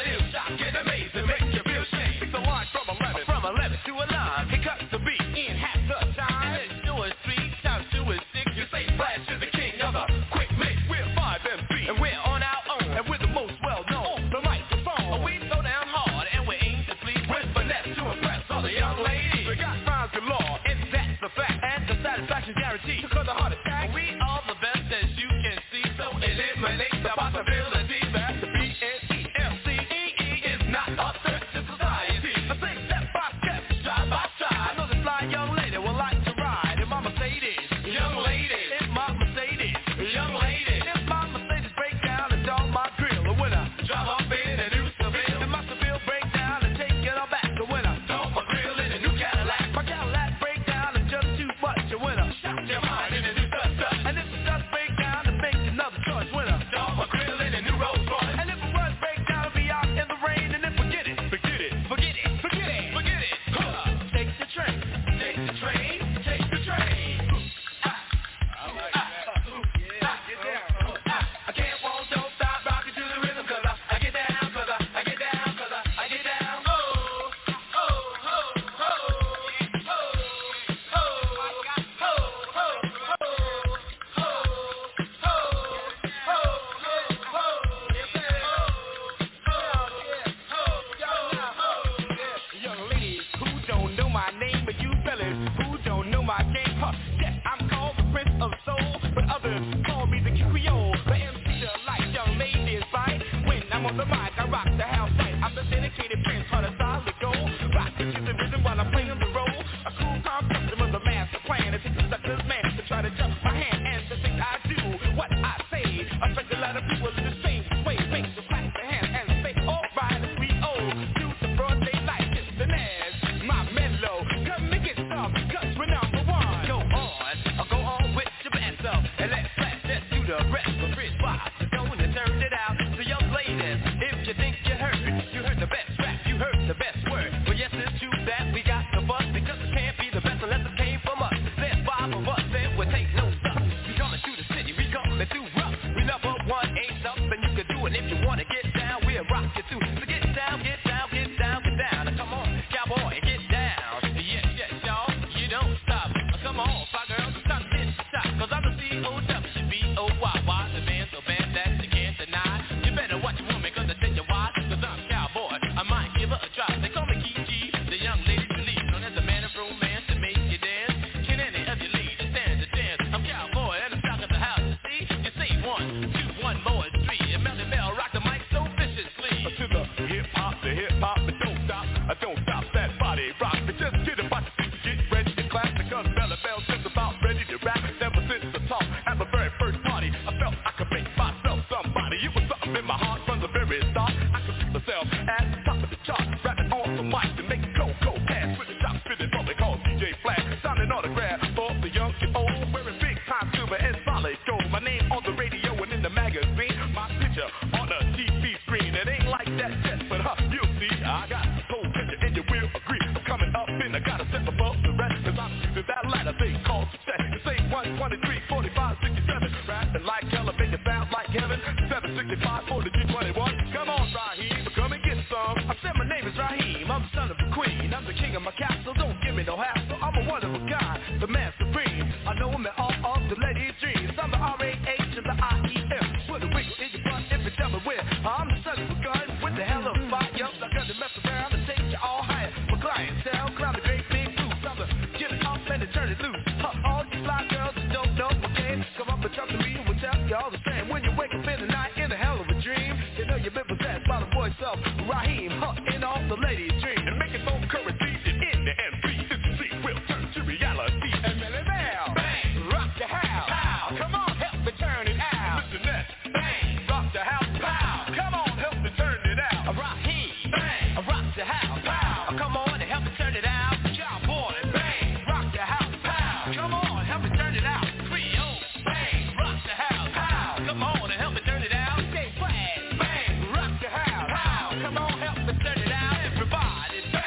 I'm on the mic, I rock the house right. I'm the dedicated prince, heart of solid gold. Rock the the rhythm while I'm playing the role. A cool, calm custom of the master plan. It's a sucker's man to try to jump my hand. And the things I do, what I say, affect a lot of people in the same way. Make them clap their hands and say, all right, as we owe. Do the broad daylight, it's the Naz, my mellow. Come and get some, cause we're number one. Go on, I'll go on with your best up. And let's flash, let's do the rest. But Chris Bob, go and turn it out. So young ladies, if you think you heard, you heard the best rap, you heard the best word. Well, yes, it's true that we got the buzz, because it can't be the best unless it came from us. There's five of us, and we'll take no stuff. We coming through the city, we coming through rough. We number one, ain't up, and you can do it. If you wanna get down, we'll rock you through. So get down, get down, get down, get down. Now come on, cowboy, get down. Yes, yes, y'all, you don't stop. Now come on, fly girls, stop this shot. Cause I'm the C O W B O Y Y, the man so bad that you can't deny. You better watch your woman, cause I tell you why. Cause I'm cowboy, I might give her a try. They call me Kiki, the young lady believe, known as a man of romance to make you dance. Can any of you ladies stand to dance? I'm cowboy and I'm stuck at the house, you see? You say one, two, one more is three. And Melly Mel rock the mic so viciously. To the hip-hop, the hip-hop, but don't stop. I don't stop that body rock. But just get about the people, get ready to clap. Because Melly Mel's just about ready to rap. Ever since the talk at the very first party, I felt I could make myself somebody. It was something in my heart from the very start. I could see myself at the top of the chart, rapping on the mic to make it go, go fast. With the top spinning, what they call D J Flash. Signing autograph for the young and old, wearing big time silver and solid gold. My name on the radio and in the magazine, my picture on the T V screen. It ain't like that yet, but huh, you'll see. I got the whole picture and you will agree. I'm coming up and I gotta step above the rest. Cause I'm to that ladder thing called success. You say one twenty-three, forty-five, sixty-seven. Rapping like hell, make it sound like heaven. seven sixty-five, forty-two, twenty-one. Come on, Raheem, come and get some. I said my name is Raheem, I'm the son of a queen. I'm the king of my castle, don't give me no hassle. I'm a wonderful guy, the man supreme. I know him in all of the ladies' dreams. I'm the R A H and the I E M. Put a wiggle in your butt if you tell me where. I'm the son of a gun with the hell of a fire. I'm gonna mess around and take you all higher. My clientele, climb the great big boots. I'm the get it up and turn it loose. Huh, all you fly girls that don't know my game, come up and talk to me and we'll tell you all the same. When you wake up in the night in a hell of a dream, you know you've been possessed by the voice of Raheem, huh, in all the ladies' dreams. And making phone currency in the M P. This is see, will turn to reality. And Melly Mel, bang, rock the house. Pow, come on, help me turn it out. Listen that, bang, rock the house. Pow, come on, help me turn it out. Raheem, bang, rock the house. Pow, come on and help me turn it out. Cowboy, bang, rock the house. Pow, come on, help me turn it out. Creole, bang, rock the house. Pow, come on and help me turn it out. Stay flat, bang, rock the house. Pow, come on, help me turn it out. Everybody, bang.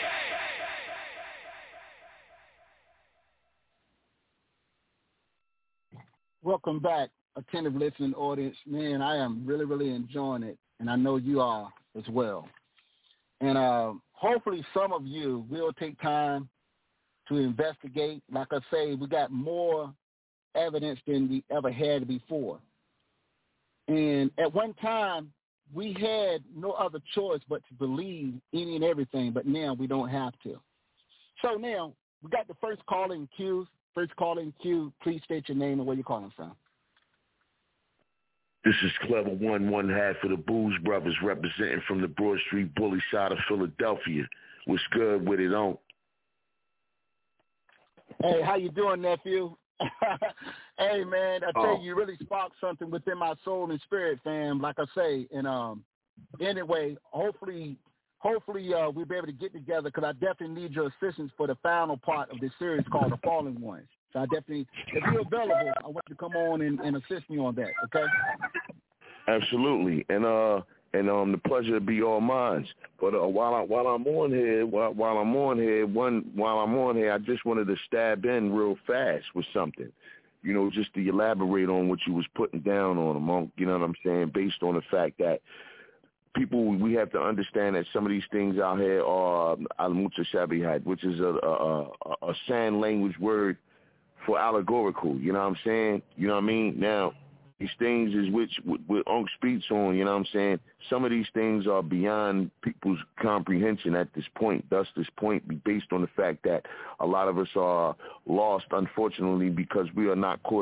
Welcome back, attentive listening audience. Man, I am really, really enjoying it, and I know you are as well. And uh, hopefully some of you will take time to investigate. Like I say, we got more evidence than we ever had before. And at one time, we had no other choice but to believe any and everything, but now we don't have to. So now, we got the first call in queue. First call in queue, please state your name and where you're calling from. This is Clever One, one half of the Booze Brothers, representing from the Broad Street Bully side of Philadelphia. What's good with it on? Hey, how you doing, nephew? Hey, man, I tell Oh. you, you really sparked something within my soul and spirit, fam, like I say. And um, anyway, hopefully, hopefully uh, we'll be able to get together because I definitely need your assistance for the final part of this series called The Fallen Ones. So I definitely, if you're available, I want you to come on and, and assist me on that, okay? Absolutely, and uh, and um, the pleasure to be all mine. But uh, while I while I'm on here, while, while I'm on here, one while I'm on here, I just wanted to stab in real fast with something, you know, just to elaborate on what you was putting down on them. On, you know what I'm saying? Based on the fact that people, we have to understand that some of these things out here are al-mutashabihat, which is a, a, a, a sand language word for allegorical, you know what I'm saying? You know what I mean? Now, these things is which what Unc speaks on, you know what I'm saying? Some of these things are beyond people's comprehension at this point. Thus, this point be based on the fact that a lot of us are lost, unfortunately, because we are not caught up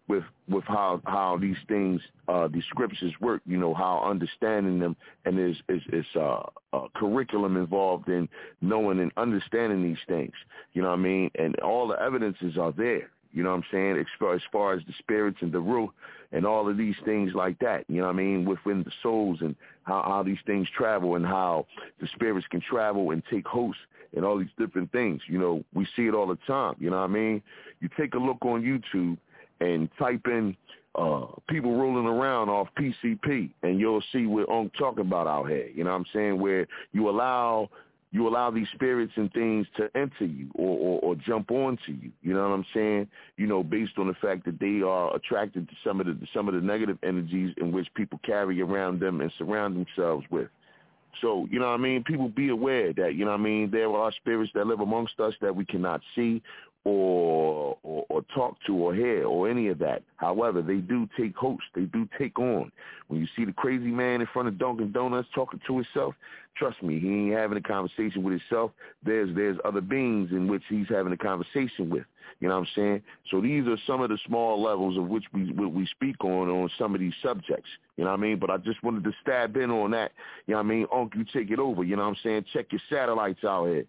with with how how these things, uh, these scriptures work. You know, how understanding them, and there's is is uh, a curriculum involved in knowing and understanding these things. You know what I mean? And all the evidences are there. You know what I'm saying? As far, as far as the spirits and the ruh and all of these things like that. You know what I mean? Within the souls and how, how these things travel and how the spirits can travel and take host and all these different things. You know, we see it all the time. You know what I mean? You take a look on YouTube and type in uh, people rolling around off P C P, and you'll see what I'm talking about out here. You know what I'm saying? Where you allow you allow these spirits and things to enter you or, or, or jump onto you. You know what I'm saying? You know, based on the fact that they are attracted to some of the some of the negative energies in which people carry around them and surround themselves with. So, you know what I mean? People be aware that, you know what I mean, there are spirits that live amongst us that we cannot see or, or or talk to or hear or any of that. However, they do take host. They do take on. When you see the crazy man in front of Dunkin' Donuts talking to himself, trust me, he ain't having a conversation with himself. There's there's other beings in which he's having a conversation with. You know what I'm saying? So these are some of the small levels of which we we speak on on some of these subjects. You know what I mean? But I just wanted to stab in on that. You know what I mean? Unc, you take it over. You know what I'm saying? Check your satellites out here.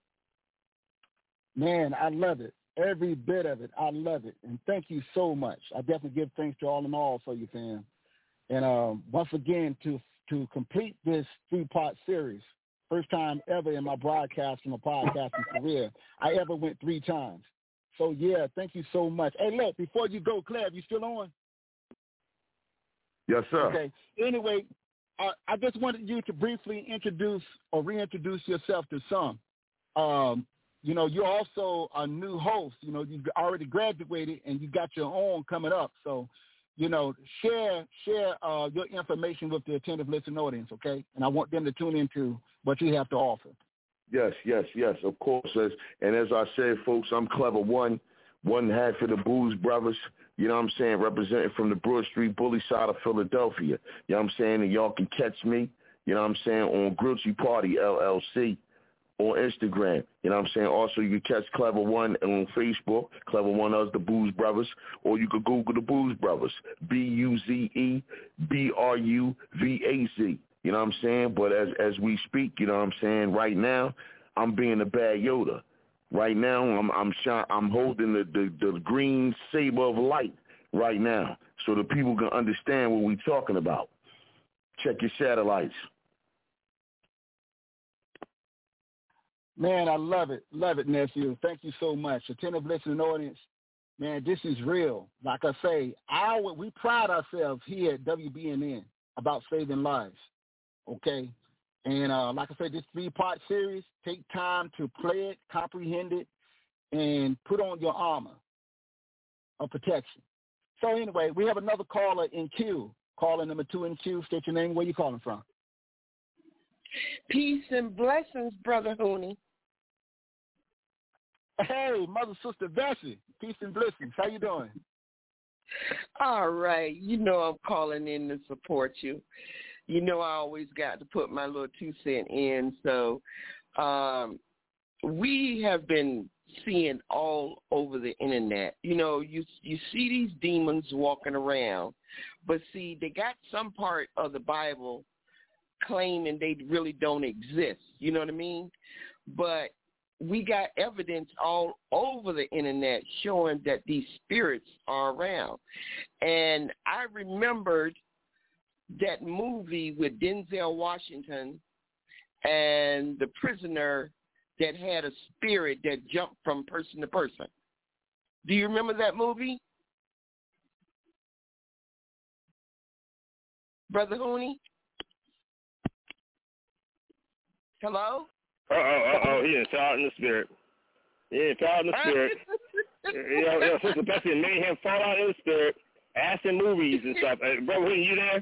Man, I love it. Every bit of it. I love it. And thank you so much. I definitely give thanks to all in all for you, fam. And um, once again, to to complete this three-part series, first time ever in my broadcasting or podcasting career, I ever went three times. So, yeah, thank you so much. Hey, look, before you go, Cleb, you still on? Yes, sir. Okay. Anyway, I, I just wanted you to briefly introduce or reintroduce yourself to some. Um, you know, you're also a new host. You know, you already graduated and you got your own coming up. So, you know, share share uh, your information with the attentive listening audience, okay? And I want them to tune into what you have to offer. Yes, yes, yes, of course. As, and as I said, folks, I'm Clever One, one half of the Booze Brothers, you know what I'm saying, representing from the Broad Street Bully side of Philadelphia. You know what I'm saying? And y'all can catch me, you know what I'm saying, on Grillsy Party, L L C, on Instagram. You know what I'm saying? Also, you can catch Clever One on Facebook. Clever One is the Booze Brothers. Or you could Google the Booze Brothers, B U Z E B R U V A Z. You know what I'm saying? But as as we speak, you know what I'm saying, right now, I'm being a bad Yoda. Right now, I'm I'm shine, I'm holding the, the, the green saber of light right now so that people can understand what we're talking about. Check your satellites. Man, I love it. Love it, nephew. Thank you so much. Attentive listening audience, man, this is real. Like I say, our, we pride ourselves here at W B N N about saving lives. Okay, and uh, like I said, this three-part series, take time to play it, comprehend it, and put on your armor of protection. So anyway, we have another caller in queue. Caller number two in queue. State your name. Where you calling from? Peace and blessings, Brother Hooney. Hey, Mother Sister Bessie. Peace and blessings. How you doing? All right. You know I'm calling in to support you. You know I always got to put my little two cent in. So um, we have been seeing all over the internet. You know, you you see these demons walking around, but see, they got some part of the Bible claiming they really don't exist. You know what I mean? But we got evidence all over the internet showing that these spirits are around. And I remembered that movie with Denzel Washington and the prisoner that had a spirit that jumped from person to person. Do you remember that movie? Brother Hooney? Hello? Uh-oh, uh-oh, he didn't fell out in the spirit. He didn't fell out in the spirit. you know, you know, Sister Bessie made him fall out in the spirit, asking movies and stuff. Uh, Brother Hooney, you there?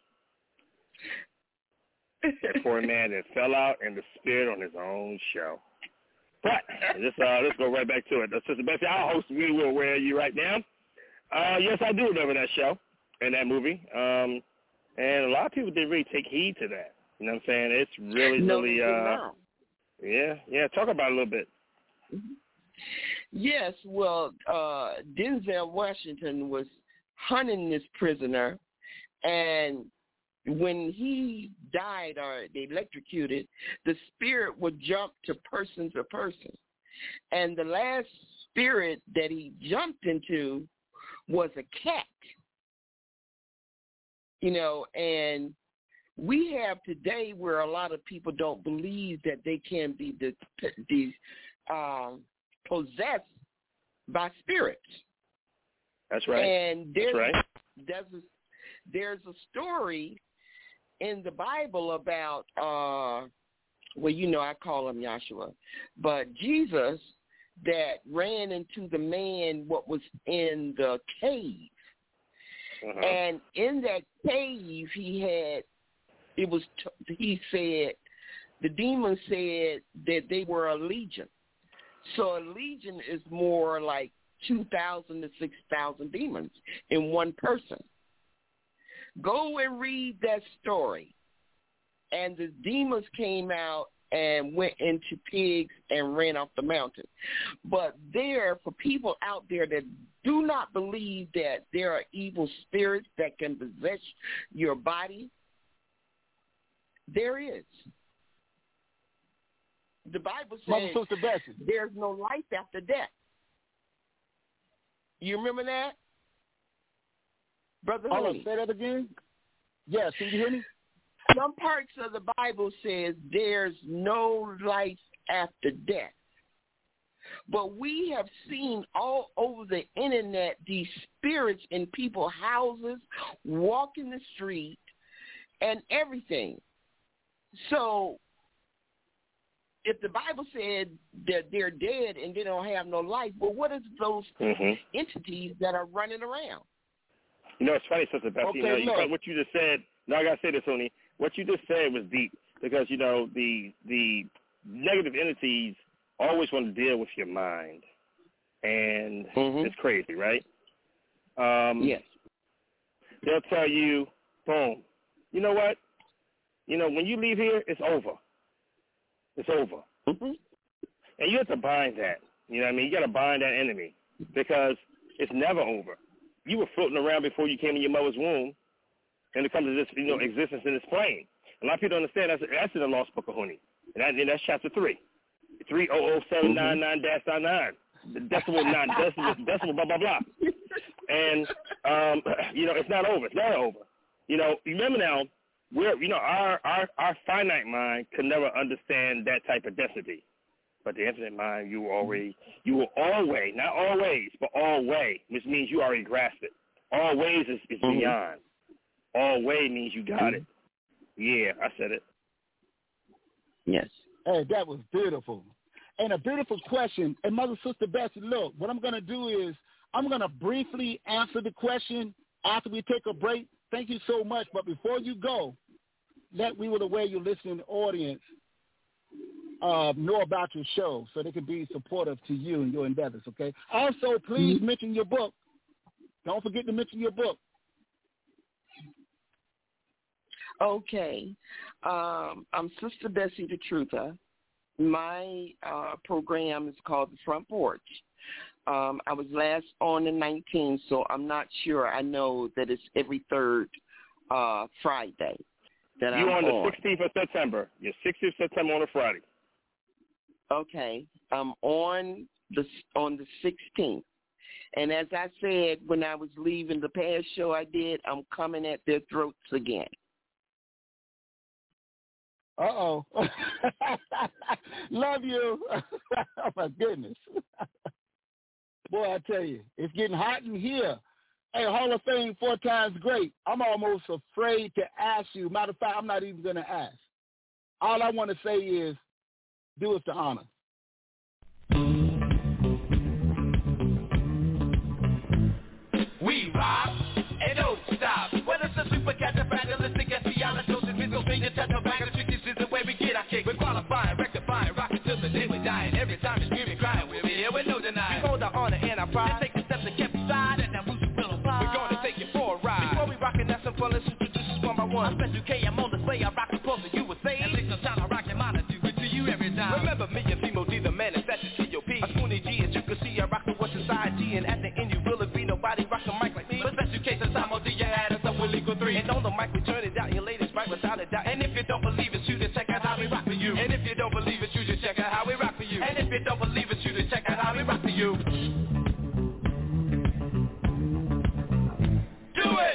That poor man that fell out in the spirit on his own show. But let's, uh, let's go right back to it. Sister Bessie, our host, we will wear you right now. Uh, yes, I do remember that show and that movie. Um, and a lot of people didn't really take heed to that. You know what I'm saying? It's really, no, really, uh, yeah, yeah. Talk about it a little bit. Yes, well, uh, Denzel Washington was hunting this prisoner, and when he died or they electrocuted, the spirit would jump to person to person. And the last spirit that he jumped into was a cat. You know, and we have today where a lot of people don't believe that they can be the, the, um, possessed by spirits. That's right. And there's, That's right. there's, a, there's a story in the Bible about, uh, well, you know, I call him Yahshua, but Jesus that ran into the man what was in the cave. Uh-huh. And in that cave, he had, it was, t- he said, the demon said that they were a legion. So a legion is more like two thousand to six thousand demons in one person. Go and read that story. And the demons came out and went into pigs and ran off the mountain. But there, for people out there that do not believe that there are evil spirits that can possess your body, there is. The Bible says there's no life after death. You remember that? Brother Hold on, say that again? Yes, can you hear me? Some parts of the Bible says there's no life after death. But we have seen all over the internet these spirits in people's houses, walking the street, and everything. So if the Bible said that they're dead and they don't have no life, well, what is those mm-hmm. entities that are running around? You know, it's funny, Sister Betsy. Okay, you know, you no. know, what you just said, no, I got to say this, Tony. What you just said was deep because, you know, the the negative entities always want to deal with your mind. And mm-hmm. it's crazy, right? Um, yes. They'll tell you, boom, you know what? You know, when you leave here, it's over. It's over. Mm-hmm. And you have to bind that. You know what I mean? You got to bind that enemy because it's never over. You were floating around before you came in your mother's womb, and it comes to this, you know, existence in this plane. A lot of people don't understand that's, that's in the Lost Book of Huni, and, that, and that's chapter three, three oh oh seven nine nine dash nine, the decimal nine, decimal, decimal, blah blah blah. And um, you know, it's not over. It's not over. You know, remember now, we're, you know, our our our finite mind can never understand that type of density. But the infinite mind, you will already, you will always, not always, but always, which means you already grasped it. Always is, is mm-hmm. beyond. Always means you got mm-hmm. it. Yeah, I said it. Yes. Hey, that was beautiful. And a beautiful question. And Mother Sister Betsy, look, what I'm going to do is I'm going to briefly answer the question after we take a break. Thank you so much. But before you go, let We Will Aware Your listening audience Uh, know about your show so they can be supportive to you and your endeavors, okay? Also, please mm-hmm. mention your book. Don't forget to mention your book. Okay. Um, I'm Sister Bessie the Truther. My uh, program is called The Front Porch. Um, I was last on the nineteenth, so I'm not sure. I know that it's every third uh, Friday that You're I'm on the on. sixteenth of September. You're sixteenth of September on a Friday. Okay, I'm on the on the sixteenth, and as I said when I was leaving the past show I did, I'm coming at their throats again. Uh oh, love you. Oh my goodness, boy! I tell you, it's getting hot in here. Hey, Hall of Fame, four times great. I'm almost afraid to ask you. Matter of fact, I'm not even going to ask. All I want to say is, do us the honor. We rock and don't stop. Whether it's a super cat, a fragilistic, etiological, physical finger, tetrabag, trick, this is the way we get our kick. We're qualifying, rectifying, rocking till the day we're dying. Every time we scream and crying, we're here with no denying. We hold our honor and our pride. Take the steps that kept aside, and now Bruce will apply. We're going to take you for a ride. Before we rockin' that some fun, let's introduce us one by one. I special K, I'm on display, I rock the close to you would say. And take some time, I rock your mind, I do it to you every time. Remember me and Timo D, the man is that's the T O P. A Spoonie G, as you can see, I rock the West Society, and at the end you will agree, nobody rocks a mic like me. But that's okay, on the mic, we turn it out, your ladies right without a doubt. And if you don't believe it, you just check out how we rock for you. And if you don't believe it, you just check out how we rock for you. And if you don't believe it, you just check out how we rock for you. Do it!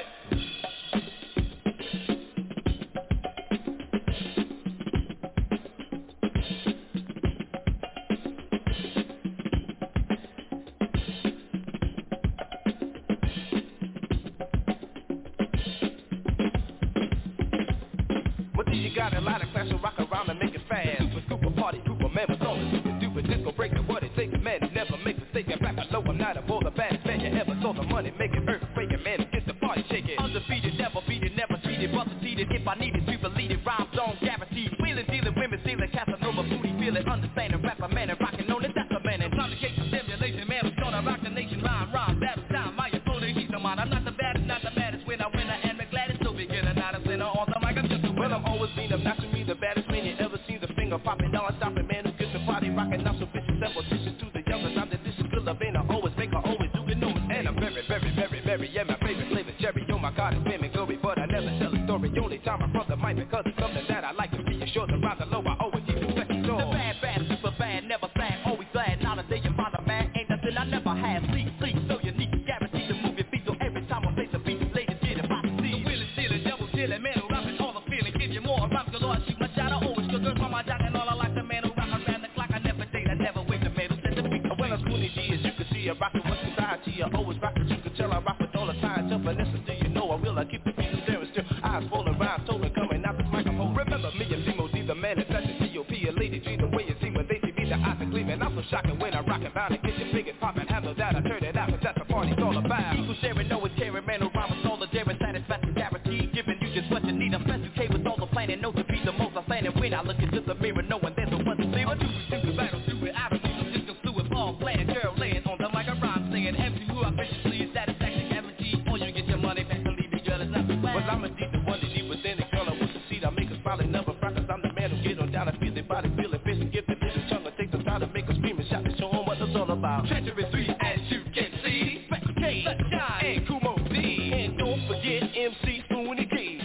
Got a lot of class, so rock around and make it fast. Super scuba party, group of members on the super duper disco breaker. What it takes, man, it never makes a mistake. And back below, I'm not a boy, the baddest man you ever saw. The money making earthquake, man, get the party shaking. Undefeated, never beat it, never cheated, brother cheated. If I needed to believe it, rhymes on guaranteed. Wheeling, dealing, women stealing, Casanova, booty feeling, understanding, rapper man and rocking on it, that's a man. And complication, stimulation, man, we're gonna rock the nation. Rhyme, rhyme, battle time, my opponent, he's the man. I'm not the baddest, not the maddest. When I win, I am the gladdest. So beginner, not a sinner on the mic. I'm just a well, I'm always been a master. The baddest man you ever seen, the finger popping, down stopping man who gets the party rocking. I'm so vicious, simple dishes to the youngest. I'm the dishes full of I always make her always do it, no. And I'm very, very, very, very, yeah, my favorite flavor cherry. Oh my God, it's fame and glory, but I never tell a story. Only time I'm from the mic because it's something that I like to be assured to rise the low. I always keep it second door. The bad, bad, super bad, never sad, always glad. Nowadays you find a man, ain't nothing I never had. Sleep, sleep, so unique, guaranteed to move your feet. So every time I face a beat, ladies get it, pop the seed. The wheeling, stealing, double dealing, man who rapping all the feeling, give you more. Rhymes galore, shoot my shot, I always go girls from my jock and all I like the man who rock around the clock. I never date, I never wait the man who set the beat. When I'm Spoonie G, as you can see, I rock with society. I always rock with you can tell I rock with all the time. Jump and listen, do you know I will? I keep the people there and still eyes full of rhymes, told coming out this microphone. Remember me and Timo D, the man that's touching T O P, a lady G, the way you see when they see me, the eyes are gleaming. I'm so shocking when I rock it out and get your big and pop and handle that. I turn it out, cause that's what party's all about. Equal sharing, no it's caring, man who rhyme with all the daring, satisfaction guaranteed, giving you just what you need. I'm special K with all the planning, know to be the most I plan. And when I look into the mirror, knowing there's the one to see. I do it, do it, battle, do it, I believe I'm just a fluid, ball playing, girl laying on the mic, I rhyme singing, empty who I viciously, satisfaction guaranteed, or you get your money back, believe me, girl, it's not too bad. Well, I'm a deep the one deep within it, girl, I want to see, I make a smile and never cry, cause I'm the man who get on down, I feel their body, feel it, fish and give the little tongue, I take the time to make a scream and shout and show them what it's all about. Treacherously, as you can see, Special K, Sunshine, and Kumo D, and don't forget M C Spoonie G.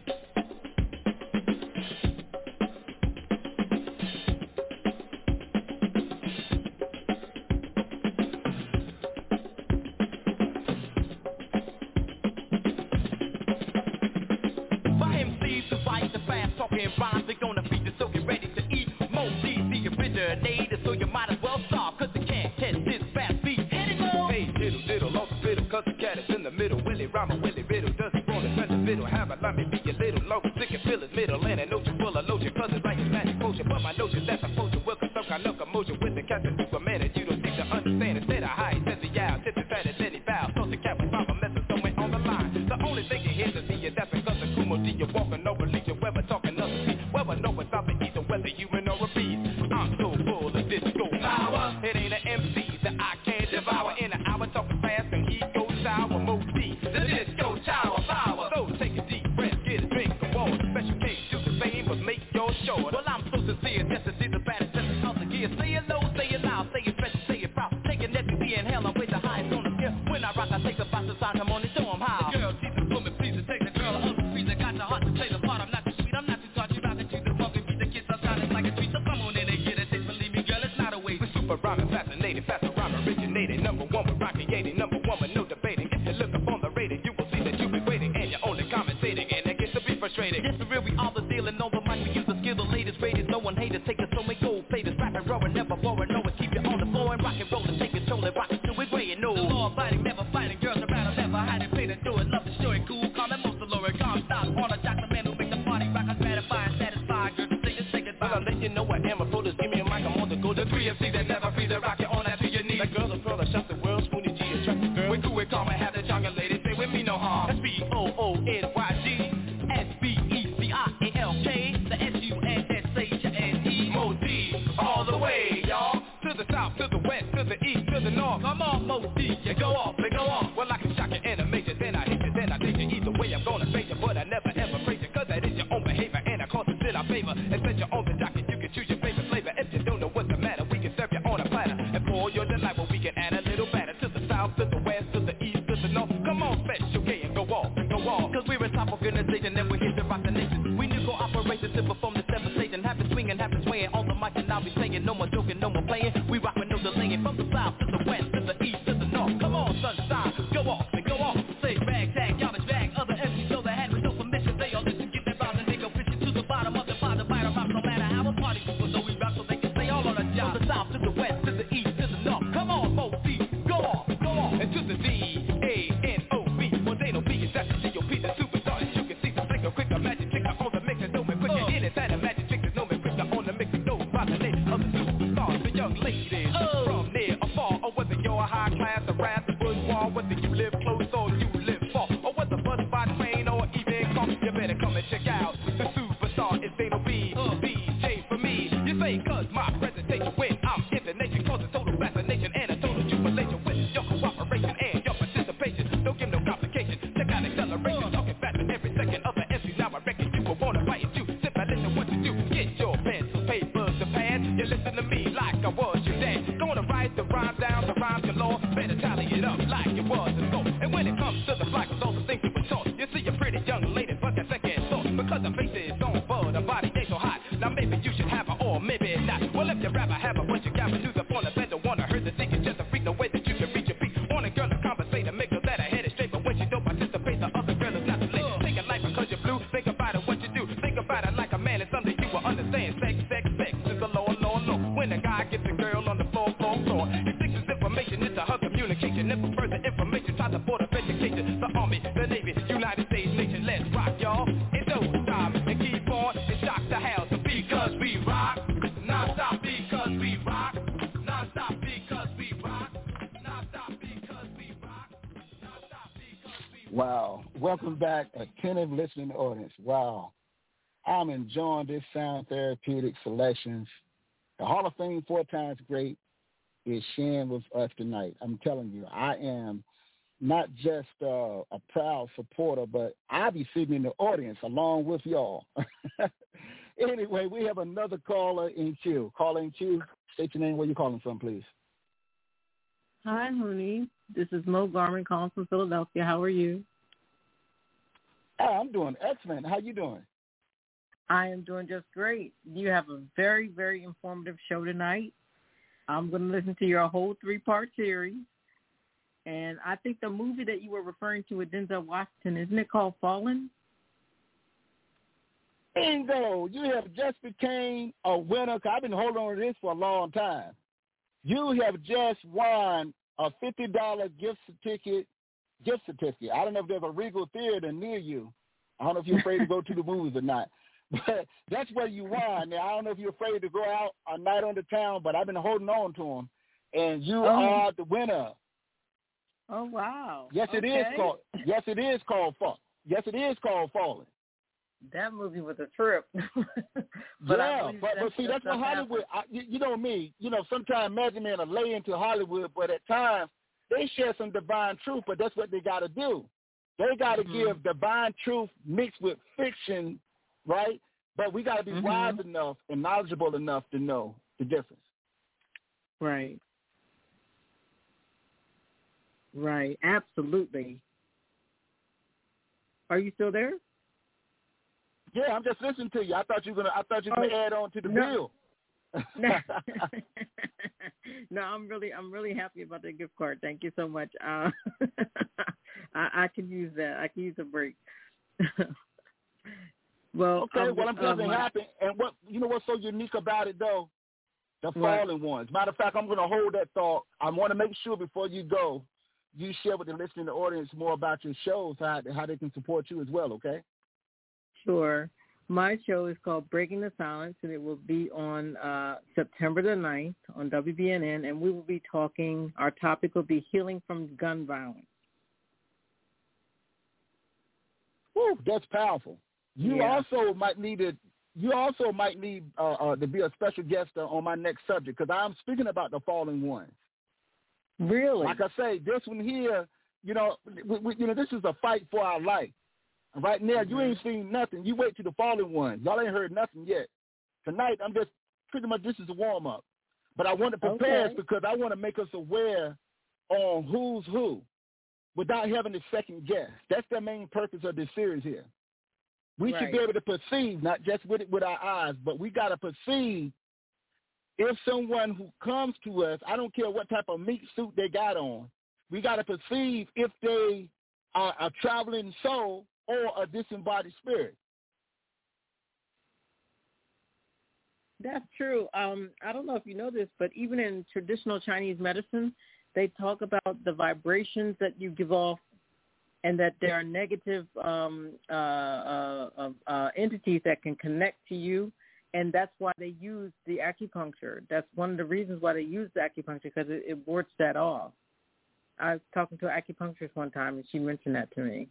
Talking rhymes, they gonna feed you, so get ready to eat. Mo D, the originator, so you might as well stop, cause they can't catch this fast beat anymore. Hey, diddle, diddle, off the fiddle, cause the cat is in the middle. Willie, rhyme, Willie, riddle, does he wanna press the fiddle? Have a line, maybe a little longer, sick and feel his middle. And I know you full of lotion, cause it's like a magic potion. But my notion that's supposed to work, some kind of commotion with the captain Superman, and you don't seem to understand. Instead of high, says the yow, tip the fat, and then he bows. So the cat was Papa messing somewhere on the line. The only thing you hear to see is that's because of Kumo D, you're walking over, leave your weather talking nothing. Well, I know it's out the either whether human or a beast. I'm so full of disco power. It ain't an M C that I can't devour. In an hour talking fast and he goes sour. Mo D, the disco tower power. So take a deep breath, get a drink of water. Special K, do the same, but make yours short. Well, I'm so sincere, just to see the baddest, just to count the gear. Say it low, say it loud, say it special, say it proud. Taking every B and hell, I'm with the highest on the scale. When I rock, I take the box aside, come on and show them how. The girl, Jesus, woman, please, and take the girl up the street. I got the heart to play the part, I'm not too sweet, I'm not too touchy. Rhyming, fascinating, faster rhyme originated. Number one with rock creating, number one with no debating. If you look up on the rating, you will see that you've been waiting and you're only commentating, and that gets to be frustrating. Yes, for real, we all the deal and all the mic we use the skill, the latest rated. No one hated, take it so many gold platers, rapping, roaring, never boring. No one keep you on the floor and rock and roll and take control and rock it to it gray and no. The law fighting, never fighting, girls around, never hiding, pay to do it. Love the story, cool, calm and most of Laura, calm, stop on a jock, the man who make the party rock, I'm satisfied, satisfied, girl, just take it, take it. Well, I'll let you know I am a produce, give me a mic, I'm on the go, the three M C that never free the rock it on that to your knees. That girl, a girl, a shot the world, Spoonie G, attractive girl. We cool, we calm and have the jungle lady, say with me no harm. S B O O N Y G, S B E C I A L K, the S U N S H N E, Mo D, all the way, y'all. To the south, to the west, to the east, to the north. Come on, Mo D, you go off, they go off. Well, I can shock you and amaze you, then I hit you, then I take you. Either way, I'm gonna face you, but I never ever praise you, cause that is your own behavior, and I cause it's in our favor. And set you on the docket, you can choose your favorite flavor. If you don't know what's the matter, we can serve you on a platter. And for your delight, well, we can add a little batter. To the south, to the west, to the east, to the north. Come on, Special K and go off, and go off. Cause we're a top organization. weighing on the mic and I'll be saying no more joking, no more playing. We rock with no delaying from the south to the west, to the east, to the north. Come on, sunshine, go off and go off. Say rag, tag, y'all drag. Other M Cs know they had with no permission. They all listen, get that round and they go fishing to the bottom of the bottom, bottom, rock. No matter how a party people know we rock, so they can stay all on the job. From the south to the west, to the east, to the north. Come on, Mo D, go off, go off. And to the D, A, N, O, B. Well, they don't be exactly G O P, the superstar. You can see the flicker, quicker, magic tricker on the mix and no man quicker. In it, that a magic trick is no man quicker on the mix and no by the name of the superstars. The young ladies from near or far, or whether you're a high class around the bourgeois, whether you live close or you live far, or whether bus by train or even car, you better come and check out the superstar. It's Dano B, D J for me. You say cause my presentation when I'm in the nation causes total fascination and a total jubilation with your cooperation and your participation. Don't give no complication. Check out acceleration, talking faster every second of the M C. Now I reckon you will wanna write it too. Sit back, listen what you do. Get your pencil, paper, the pad. You listen to me like I was your dad. Gonna write the rhyme down, the rhyme galore. Better tally it up like it was a score. And when it comes to the black, all the things you were taught. You see a pretty young lady, but that second thought. Because the face is on for the body ain't so hot. Now maybe you should have her or maybe not. Well if you rather have her, but you gotta do the point of better wanna hurt the thing is just a freak the way that you can reach your feet. Want a girl to compensate and make her that her head is straight, but when she don't participate, the other girl is not too late. Think of life because you're blue, think about it what you do. Think about it like a man is something you will understand. Sex, sex, sex is a law, law, law. When a guy gets a girl on the floor, floor, floor, he sticks his information into her communication. And for further information, try the board of education. The army, the navy, United States nation. Let's rock, y'all. It don't stop and keep on. It shocks the house because we rock. Non-stop because we rock. Non-stop because we rock. Non-stop because we rock. Non-stop because we rock. Wow. Welcome back, attentive listening audience. Wow. I'm enjoying this sound therapeutic selections. The Hall of Fame four times great is sharing with us tonight. I'm telling you, I am not just uh, a proud supporter, but I be sitting in the audience along with y'all. Anyway, we have another caller in queue. Caller in queue, state your name, where you calling from, please. Hi, honey. This is Mo Garman calling from Philadelphia. How are you? Oh, I'm doing excellent. How you doing? I am doing just great. You have a very, very informative show tonight. I'm going to listen to your whole three-part series. And I think the movie that you were referring to with Denzel Washington, isn't it called Fallen? Bingo! You have just became a winner. I've been holding on to this for a long time. You have just won a fifty dollars gift certificate. Gift certificate. I don't know if there's a Regal Theater near you. I don't know if you're afraid to go to the movies or not. But that's where you won. Now, I don't know if you're afraid to go out a night on the town, but I've been holding on to them. And you oh. are the winner. Oh, wow. Yes, it okay. is called. Yes, it is called Fall. Yes, it is called Falling. That movie was a trip. but yeah, but, but see, that's what Hollywood, I, you, you know me, you know, sometimes Magic Man are lay into Hollywood, but at times they share some divine truth, but that's what they got to do. They got to mm-hmm. give divine truth mixed with fiction, right? But we got to be mm-hmm. wise enough and knowledgeable enough to know the difference. Right. Right, absolutely. Are you still there? Yeah, I'm just listening to you. I thought you were gonna. I thought you were oh, gonna add on to the no. bill. no. no, I'm really, I'm really happy about the gift card. Thank you so much. Uh, I, I can use that. I can use a break. well, okay. Um, well, I'm just um, happy. And what you know, what's so unique about it, though, the fallen what? ones. Matter of fact, I'm going to hold that thought. I want to make sure before you go, you share with the listening audience more about your shows, how how they can support you as well. Okay. Sure. My show is called Breaking the Silence, and it will be on uh, September the ninth on W B N N, and we will be talking, our topic will be healing from gun violence. Woo, that's powerful. You yeah. also might need to, you also might need uh, uh, to be a special guest uh, on my next subject, because I'm speaking about the fallen ones. Really? Like I say, this one here, you know, we, we, you know, this is a fight for our life. Right now, mm-hmm. you ain't seen nothing. You wait to the fallen ones. Y'all ain't heard nothing yet. Tonight, I'm just pretty much, this is a warm-up. But I want to prepare okay. us because I want to make us aware on who's who without having to second guess. That's the main purpose of this series here. We right. should be able to perceive, not just with it with our eyes, but we got to perceive if someone who comes to us, I don't care what type of meat suit they got on, we got to perceive if they are a traveling soul or a disembodied spirit. That's true. Um, I don't know if you know this, but even in traditional Chinese medicine, they talk about the vibrations that you give off and that there are negative um, uh, uh, uh, entities that can connect to you, and that's why they use the acupuncture. That's one of the reasons why they use the acupuncture, because it, it wards that off. I was talking to an acupuncturist one time, and she mentioned that to me.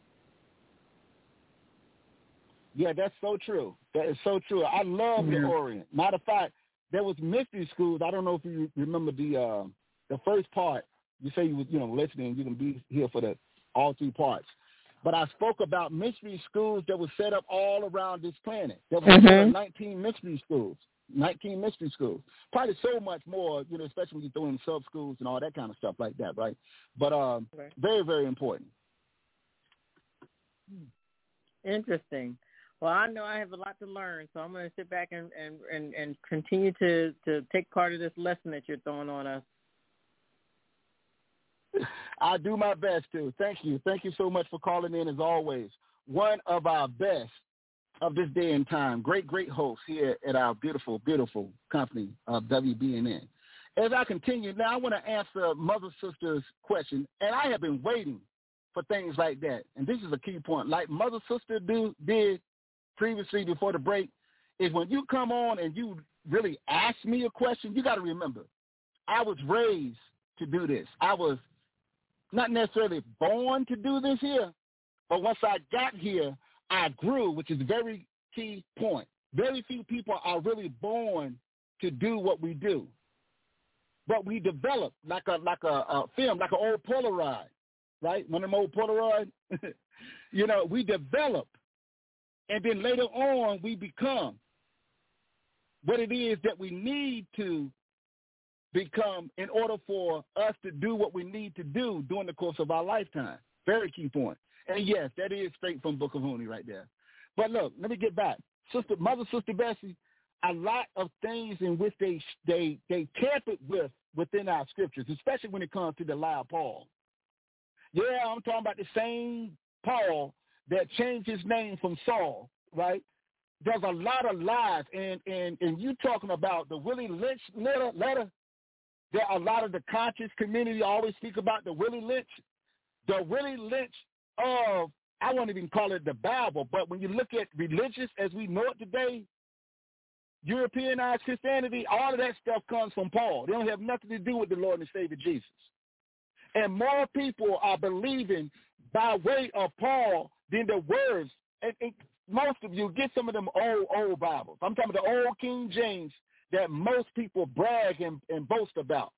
Yeah, that's so true. That is so true. I love yeah. the Orient. Matter of fact, there was mystery schools. I don't know if you remember the uh, the first part. You say you was you know listening. You can be here for the all three parts. But I spoke about mystery schools that were set up all around this planet. There was mm-hmm. nineteen mystery schools. nineteen mystery schools. Probably so much more, you know, especially when you throw in sub schools and all that kind of stuff like that, right? But um, right. very, very important. Interesting. Well, I know I have a lot to learn, so I'm going to sit back and, and, and, and continue to, to take part of this lesson that you're throwing on us. I do my best to. Thank you. Thank you so much for calling in, as always. One of our best of this day and time. Great, great hosts here at our beautiful, beautiful company of W B N N. As I continue, now I want to answer Mother Sister's question, and I have been waiting for things like that. And this is a key point. Like Mother Sister do, did previously before the break, is when you come on and you really ask me a question, you got to remember, I was raised to do this. I was not necessarily born to do this here, but once I got here, I grew, which is a very key point. Very few people are really born to do what we do. But we develop like a like a, a film, like an old Polaroid, right? One of them old Polaroid. You know, we develop, and then later on we become what it is that we need to become in order for us to do what we need to do during the course of our lifetime. Very key point. And yes, that is straight from Book of Huni right there. But look, let me get back. Sister, Mother Sister Bessie, a lot of things in which they they they tampered with within our scriptures, especially when it comes to the lie of Paul. Yeah, I'm talking about the same Paul that changed his name from Saul, right? There's a lot of lies, and and and you talking about the Willie Lynch letter, letter. There are a lot of the conscious community always speak about the Willie Lynch. The Willie Lynch of, I won't even call it the Bible, but when you look at religious as we know it today, Europeanized Christianity, all of that stuff comes from Paul. They don't have nothing to do with the Lord and Savior Jesus. And more people are believing by way of Paul than the words. And, and most of you get some of them old, old Bibles. I'm talking about the old King James that most people brag and, and boast about.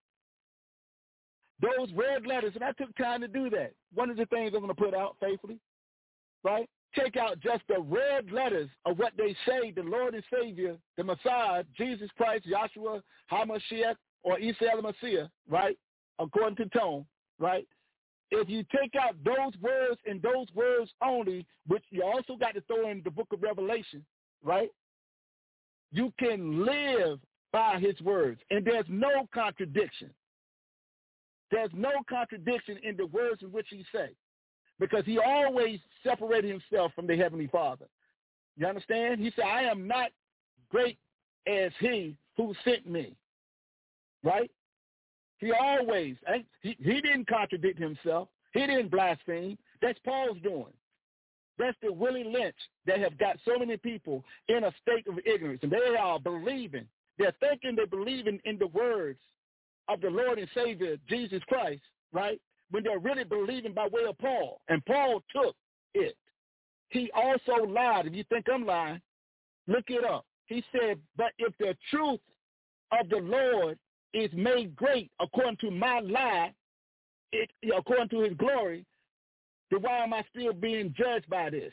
Those red letters, and I took time to do that. One of the things I'm going to put out faithfully, right? Take out just the red letters of what they say the Lord and Savior, the Messiah, Jesus Christ, Yahshua, HaMashiach, or Isa el-Messiah, right? According to Tone, right? If you take out those words and those words only, which you also got to throw in the book of Revelation, right? You can live by his words, and there's no contradiction. There's no contradiction in the words in which he say, because he always separated himself from the Heavenly Father. You understand? He said, I am not great as he who sent me, right? He always, he, he didn't contradict himself. He didn't blaspheme. That's Paul's doing. That's the Willie Lynch that have got so many people in a state of ignorance, and they are believing. They're thinking they're believing in the words of the Lord and Savior, Jesus Christ, right, when they're really believing by way of Paul. And Paul took it. He also lied. If you think I'm lying, look it up. He said, but if the truth of the Lord is made great according to my lie, it, according to his glory, then why am I still being judged by this?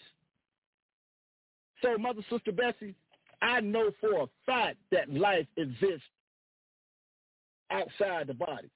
So, Mother Sister Bessie, I know for a fact that life exists outside the body.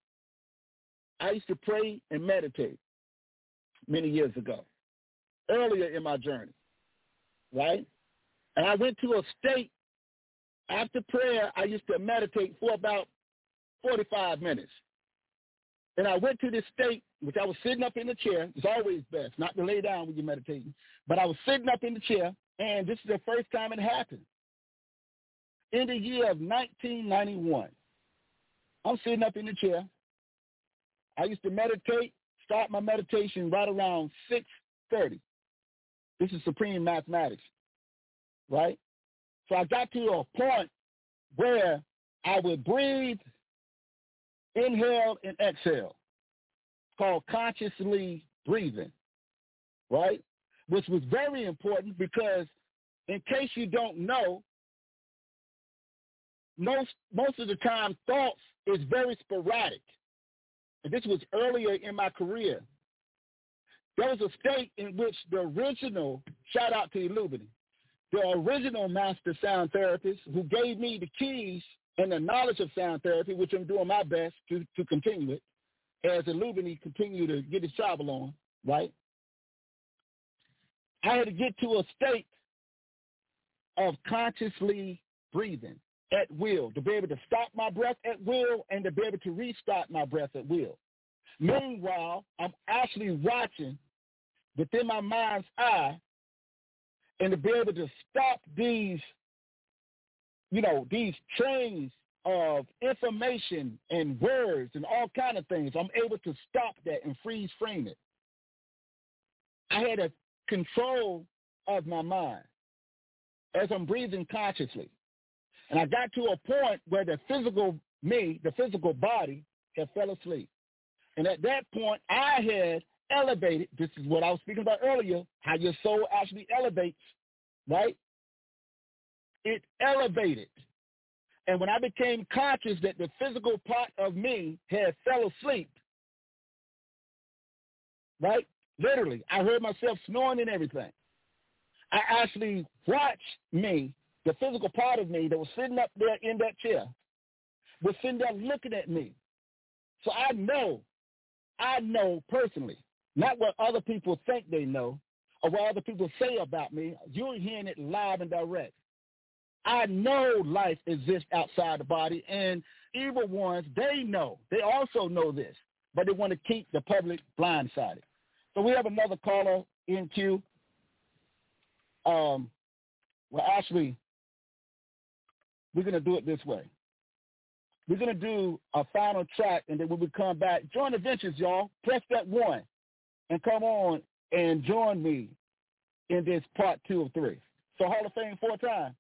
I used to pray and meditate many years ago, earlier in my journey, right? And I went to a state after prayer, I used to meditate for about forty-five minutes. And I went to this state, which I was sitting up in the chair. It's always best not to lay down when you're meditating. But I was sitting up in the chair, and this is the first time it happened. In the year of nineteen ninety-one, I'm sitting up in the chair. I used to meditate, start my meditation right around six thirty. This is supreme mathematics, right? So I got to a point where I would breathe, inhale, and exhale, called consciously breathing, right? Which was very important because in case you don't know, most, most of the time thoughts is very sporadic. And this was earlier in my career. There was a state in which the original, shout out to Illumini, the original master sound therapist who gave me the keys and the knowledge of sound therapy, which I'm doing my best to, to continue it, as Illumini continue to get his travel on, right? I had to get to a state of consciously breathing at will, to be able to stop my breath at will and to be able to restart my breath at will. Meanwhile, I'm actually watching within my mind's eye and to be able to stop these, you know, these trains of information and words and all kind of things. I'm able to stop that and freeze frame it. I had a control of my mind as I'm breathing consciously. And I got to a point where the physical me, the physical body, had fell asleep. And at that point, I had elevated. This is what I was speaking about earlier, how your soul actually elevates, right? It elevated. And when I became conscious that the physical part of me had fell asleep, right? Literally, I heard myself snoring and everything. I actually watched me, the physical part of me that was sitting up there in that chair, was sitting there looking at me. So I know, I know personally, not what other people think they know or what other people say about me. You're hearing it live and direct. I know life exists outside the body, and evil ones, they know. They also know this, but they want to keep the public blindsided. So we have another caller in queue. Um, well, actually, we're going to do it this way. We're going to do a final track, and then when we come back, join the ventures, y'all. Press that one and come on and join me in this part two of three. So Hall of Fame four times.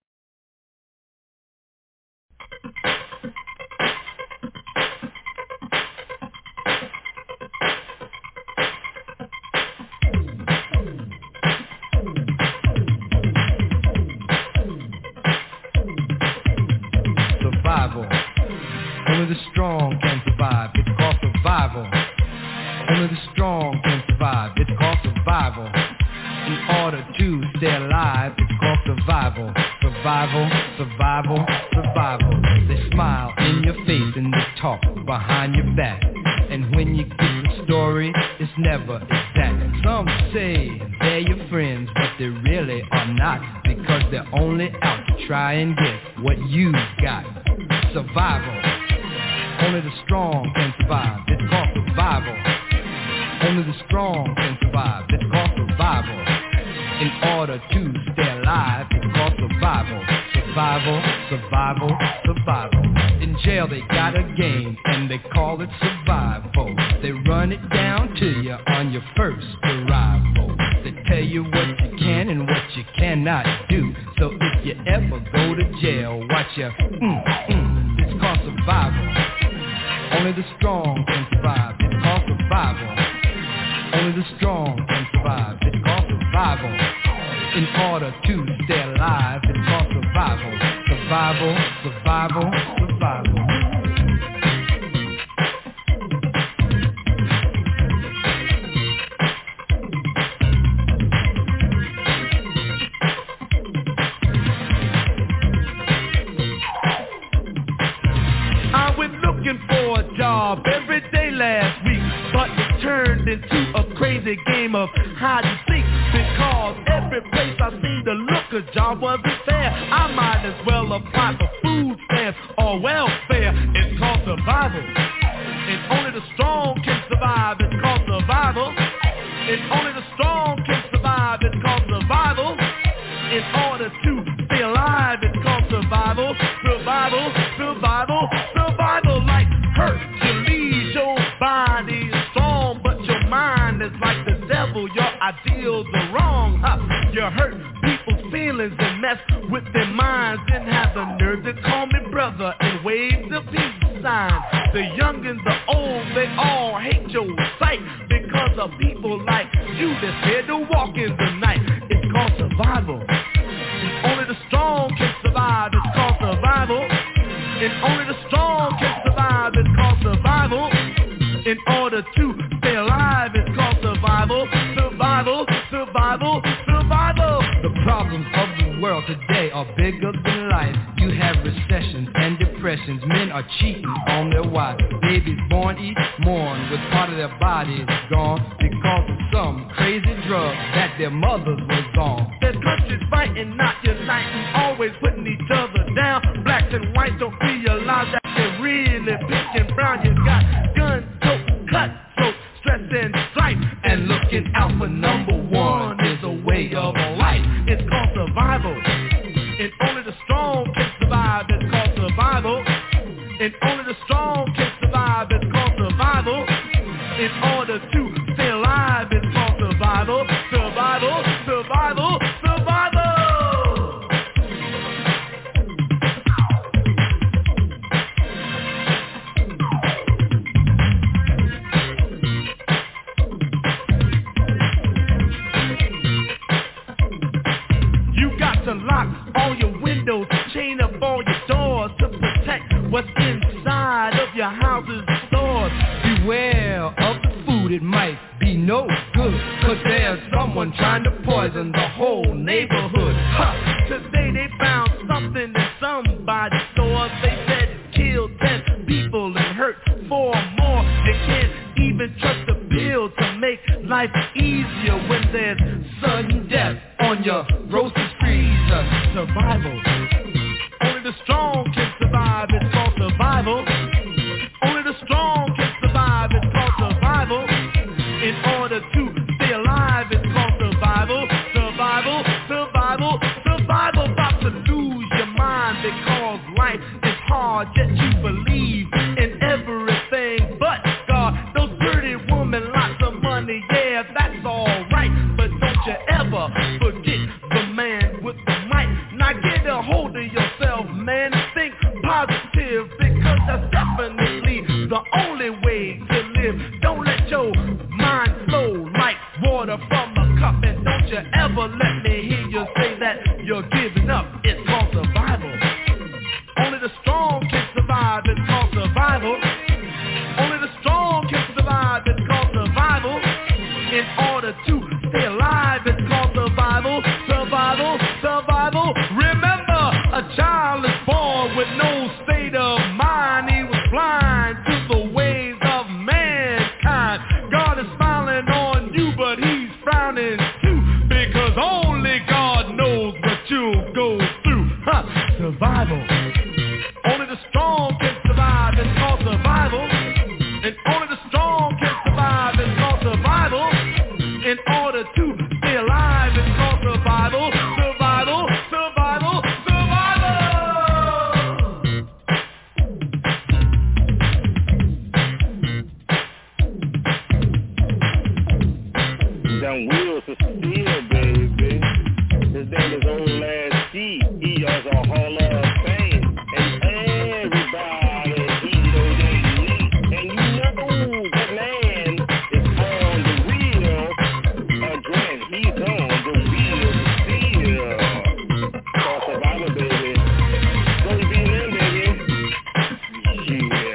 Survival. Only the strong can survive. It's called survival. Only the strong can survive. It's called survival. In order to stay alive, it's called survival. Survival, survival, survival. They smile in your face and they talk behind your back. And when you get the story, it's never exact. Some say they're your friends, but they really are not, because they're only out to try and get what you got. Survival. Only the strong can survive. It's called survival. Only the strong can survive. It's called survival. In order to stay alive, it's called survival. Survival, survival, survival. In jail they got a game, and they call it survival. They run it down to you on your first arrival. They tell you what you can and what you cannot do. So if you ever go to jail, watch your mm, mm. It's called survival. Only the strong can survive. It's called survival. Only the strong can survive. It's called survival. In order to stay alive, it's called survival. Survival, survival, survival. I went looking for a job every day last week, but it turned into a crazy game of hide and seek, because every place I seemed to look, a job wasn't fair. I might as well apply for food called welfare, it's called survival. And only the strong can survive, it's called survival. And only the strong can survive, it's called survival. In order to stay alive, it's called survival. Survival, survival, survival. Like Hercules, your body is strong, but your mind is like the devil. Your ideals are wrong. Huh? You hurt people's feelings and mess with their minds, and have the nerve to call me brother and wave the peace sign. The young and the old, they all hate your sight because of people like you that's scared to walk in the night. It's called survival. And only the strong can survive, it's called survival. And only the strong can survive, it's called survival. In order to stay alive, it's called survival. Survival, survival, survival. The problems of the world today are bigger than life. You have recessions and depressions. Men are cheating on their wives. Babies born each morn with part of their bodies gone because of some crazy drug that their mothers was on. There's countries fighting, not uniting, always putting each other down. Blacks and whites don't realize that they're really pink and brown. You got guns, dope, cutthroat, stress and strife, and looking out for number one is a way of life. It's called survival. And only the strong can survive, it's called survival. And only the strong can survive, it's called survival. In order to stay alive, it's called survival. Survival, survival, survival. To lock all your windows, chain up all your doors to protect what's inside of your houses and stores. Beware of the food, it might be no good, cause there's someone trying to poison the whole neighborhood. Huh. Today they found something in somebody's store. They said it killed ten people and hurt four more. They can't even trust the pill to make life easier when there's sudden death on your roasted freezer. Survival. Only the strong can survive, it's called survival. Only the strong can survive, it's called survival. In order to stay alive, it's called survival. Survival, survival, survival. About to lose your mind because life is hard, yet you believe in everything but God. Those pretty women, lots of money, yeah, that's alright. But don't you ever forget the man with the mic. Now get a hold of yourself, man. Think positive, because that's definitely the only way to live. Don't let your mind flow like water from a cup. And don't you ever let me hear you say that you're giving up. It's called survival. Only the strong can survive, it's called survival. Only the strong can survive, it's called survival. In order to stay alive, it's called survival. Survival, survival. Remember, a child is born with no state of mind. He was blind to the ways of mankind. God is smiling on you, but he's frowning too, because only God knows what you'll go through. Huh. Survival. Only the strong can survive, it's called survival. And only the strong can survive, it's called survival. In order to stay alive, it's called survival. Survival, survival, survival. Them wheels are steel, baby. His name is Old Last G. He is a Hall of Fame. And everybody, he know they need. And you know that man is on the wheel again. He's on the wheel still. For survival, baby. Gonna be in, baby. Yeah.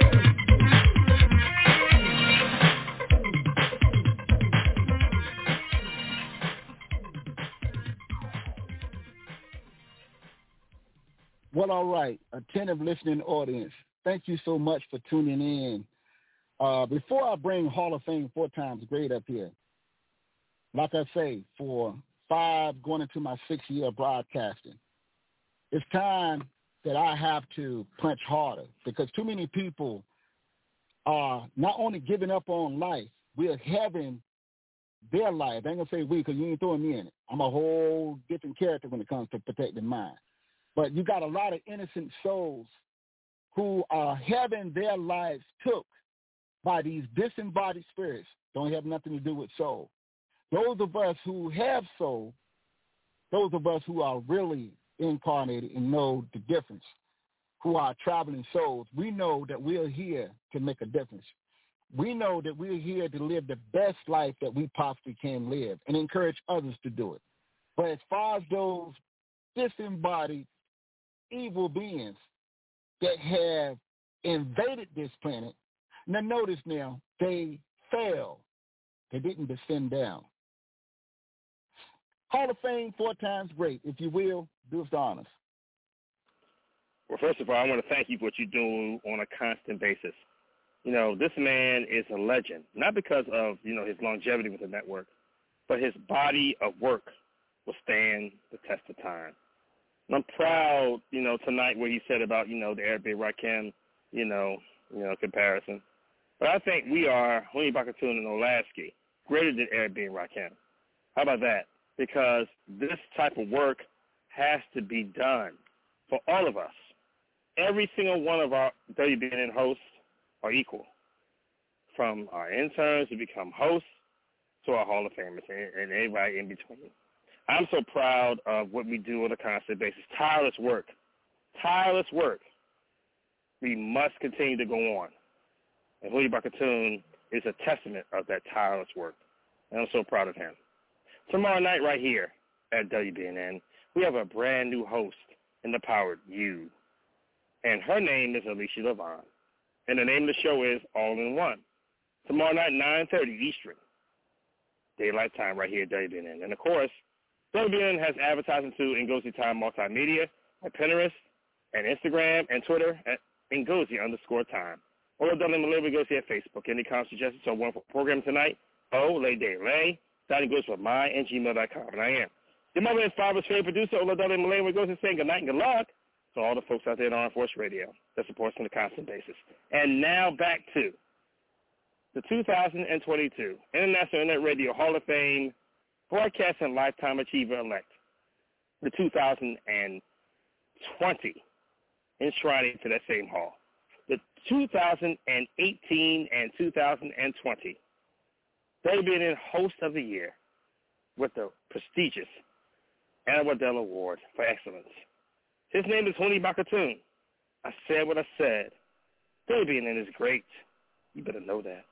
Well, all right, attentive listening audience, thank you so much for tuning in. Uh, before I bring Hall of Fame four times great up here, like I say, for five going into my sixth year of broadcasting, it's time that I have to punch harder because too many people are not only giving up on life, we're having their life. I ain't going to say we because you ain't throwing me in it. I'm a whole different character when it comes to protecting mine. But you got a lot of innocent souls who are having their lives took by these disembodied spirits. Don't have nothing to do with soul. Those of us who have soul, those of us who are really incarnated and know the difference, who are traveling souls, we know that we're here to make a difference. We know that we're here to live the best life that we possibly can live and encourage others to do it. But as far as those disembodied evil beings that have invaded this planet, now notice now, they fell. They didn't descend down. Hall of Fame, four times great. If you will, do us the honors. Well, first of all, I want to thank you for what you do on a constant basis. You know, this man is a legend, not because of, you know, his longevity with the network, but his body of work will stand the test of time. And I'm proud, you know, tonight what he said about, you know, the Arabic Rakim, you know, you know, comparison. But I think we are, Huni Bakatoon and Olasky, greater than Arabic Rakim. How about that? Because this type of work has to be done for all of us. Every single one of our W B N N hosts are equal, from our interns who become hosts to our Hall of Famers and, and everybody in between. I'm so proud of what we do on a constant basis. Tireless work. Tireless work. We must continue to go on. And Huni Bakatoon is a testament of that tireless work. And I'm so proud of him. Tomorrow night right here at W B N N, we have a brand new host in the Powered You. And her name is Alicia Levon. And the name of the show is All in One. Tomorrow night, nine thirty Eastern. Daylight time right here at W B N N. And, of course, W B N N has advertising too in Ngozi Time Multimedia at Pinterest and Instagram and Twitter at Ngozi underscore time. Or Dudley Malay Ngozi at Facebook. Any comments, suggestions on one for program tonight? Oh, Lay Day Lay. That goes for my and gmail dot com. And I am your mother and father's favorite producer, Ola Dudley Malay Ngozi, saying good night and good luck to all the folks out there at Armed Force Radio that supports on a constant basis. And now back to the two thousand twenty-two International Internet Radio Hall of Fame Broadcast and Lifetime Achiever-elect, the two thousand twenty enshrining to that same hall. The two thousand eighteen and two thousand twenty W B N N Host of the Year with the prestigious Anna Waddell Award for Excellence. His name is Huni Bakatoon. I said what I said. W B N N is great. You better know that.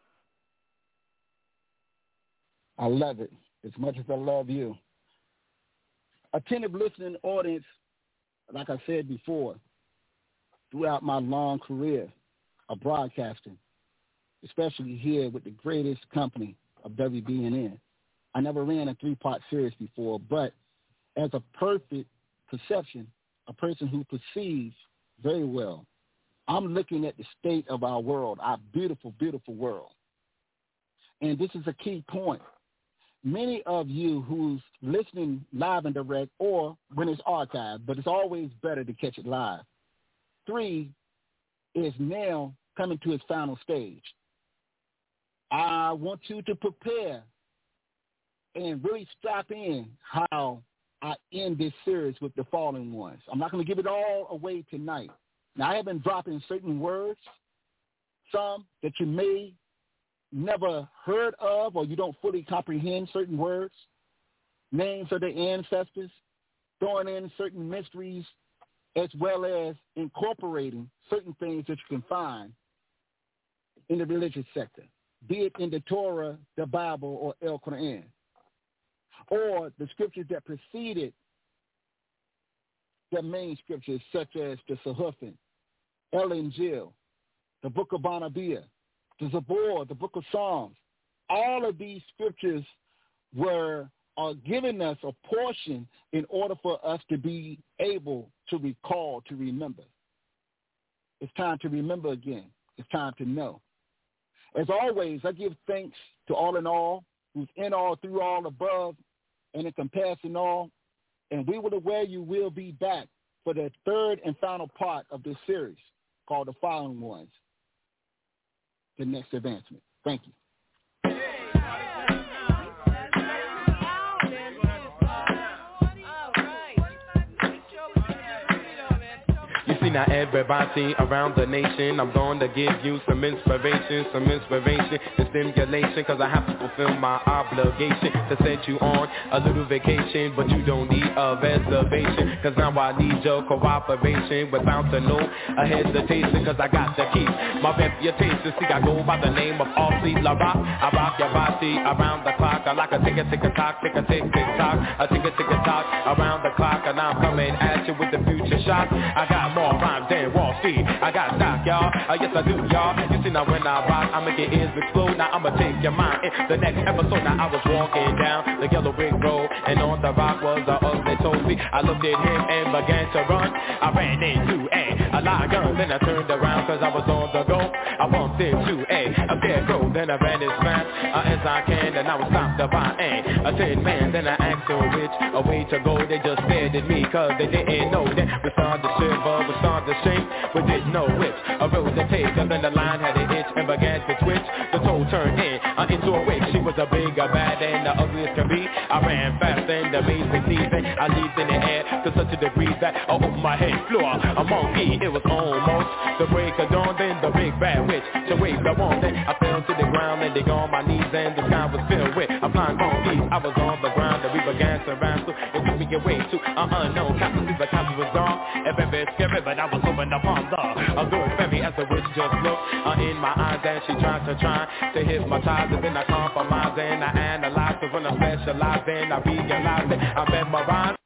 I love it as much as I love you. Attentive listening audience, like I said before, throughout my long career of broadcasting, especially here with the greatest company of W B N N. I never ran a three-part series before, but as a perfect perception, a person who perceives very well, I'm looking at the state of our world, our beautiful, beautiful world. And this is a key point. Many of you who's listening live and direct or when it's archived, but it's always better to catch it live. Three is now coming to its final stage. I want you to prepare and really strap in how I end this series with the fallen ones. I'm not going to give it all away tonight. Now, I have been dropping certain words, some that you may never heard of or you don't fully comprehend certain words, names of their ancestors, throwing in certain mysteries, as well as incorporating certain things that you can find in the religious sector, be it in the Torah, the Bible, or El Quran, or the scriptures that preceded the main scriptures, such as the Sahufin, El Injil, the Book of Barnabas, the Zabor, the Book of Psalms. All of these scriptures were are giving us a portion in order for us to be able to recall, to remember. It's time to remember again. It's time to know. As always, I give thanks to all in all, who's in all, through all, above, and in comparison all. And we will aware you will be back for the third and final part of this series called The Following Ones, The Next Advancement. Thank you. See now everybody around the nation, I'm going to give you some inspiration, some inspiration and stimulation, cause I have to fulfill my obligation to set you on a little vacation, but you don't need a reservation, cause now I need your cooperation without the no a hesitation, cause I got to keep my reputation. See I go by the name of Aussie La Rock, I rock your body around the clock, I like a tick a tick a tock, tick a tick tick tock, a tick a tick a tock around the clock, and I'm coming at you with the future shot. I got more rhymes than Wall Street, I got stock, y'all, uh, yes I do, y'all. You see now when I rock, I make your ears explode. Now I'ma take your mind in the next episode. Now I was walking down the yellow brick road, and on the rock was a ugly toasty. I looked at him and began to run. I ran into a, a lion, then I turned around cause I was on the go. I bumped into a, a scarecrow, then I ran as fast uh, as I can, and I was stopped by a, a tin man. Then I asked them which a way to go. They just stared at me cause they didn't know that we started to shiver, we started to shake, we didn't know which a road to take. And then the line had an itch and began to twitch. The toe turned in uh, into a witch. She was a big, a bad, and the ugliest can be. I ran fast and amazing season. I leaped in the air to such a degree that I over my head floor a monkey. It was almost the break of dawn. Then the big bad witch to wave the wand. Then I fell to the ground and dig on my knees, and the sky was filled with a flying monkeys. I was on the ground and we began to wrestle. It took me away to an unknown castle. The castle was dark and very scary, but I was hoping upon the a good fairy as the witch just looked uh, in my eyes, and she tried to try to hypnotize, and then I compromised and I analyzed, cause when I specialized and I realized that I memorized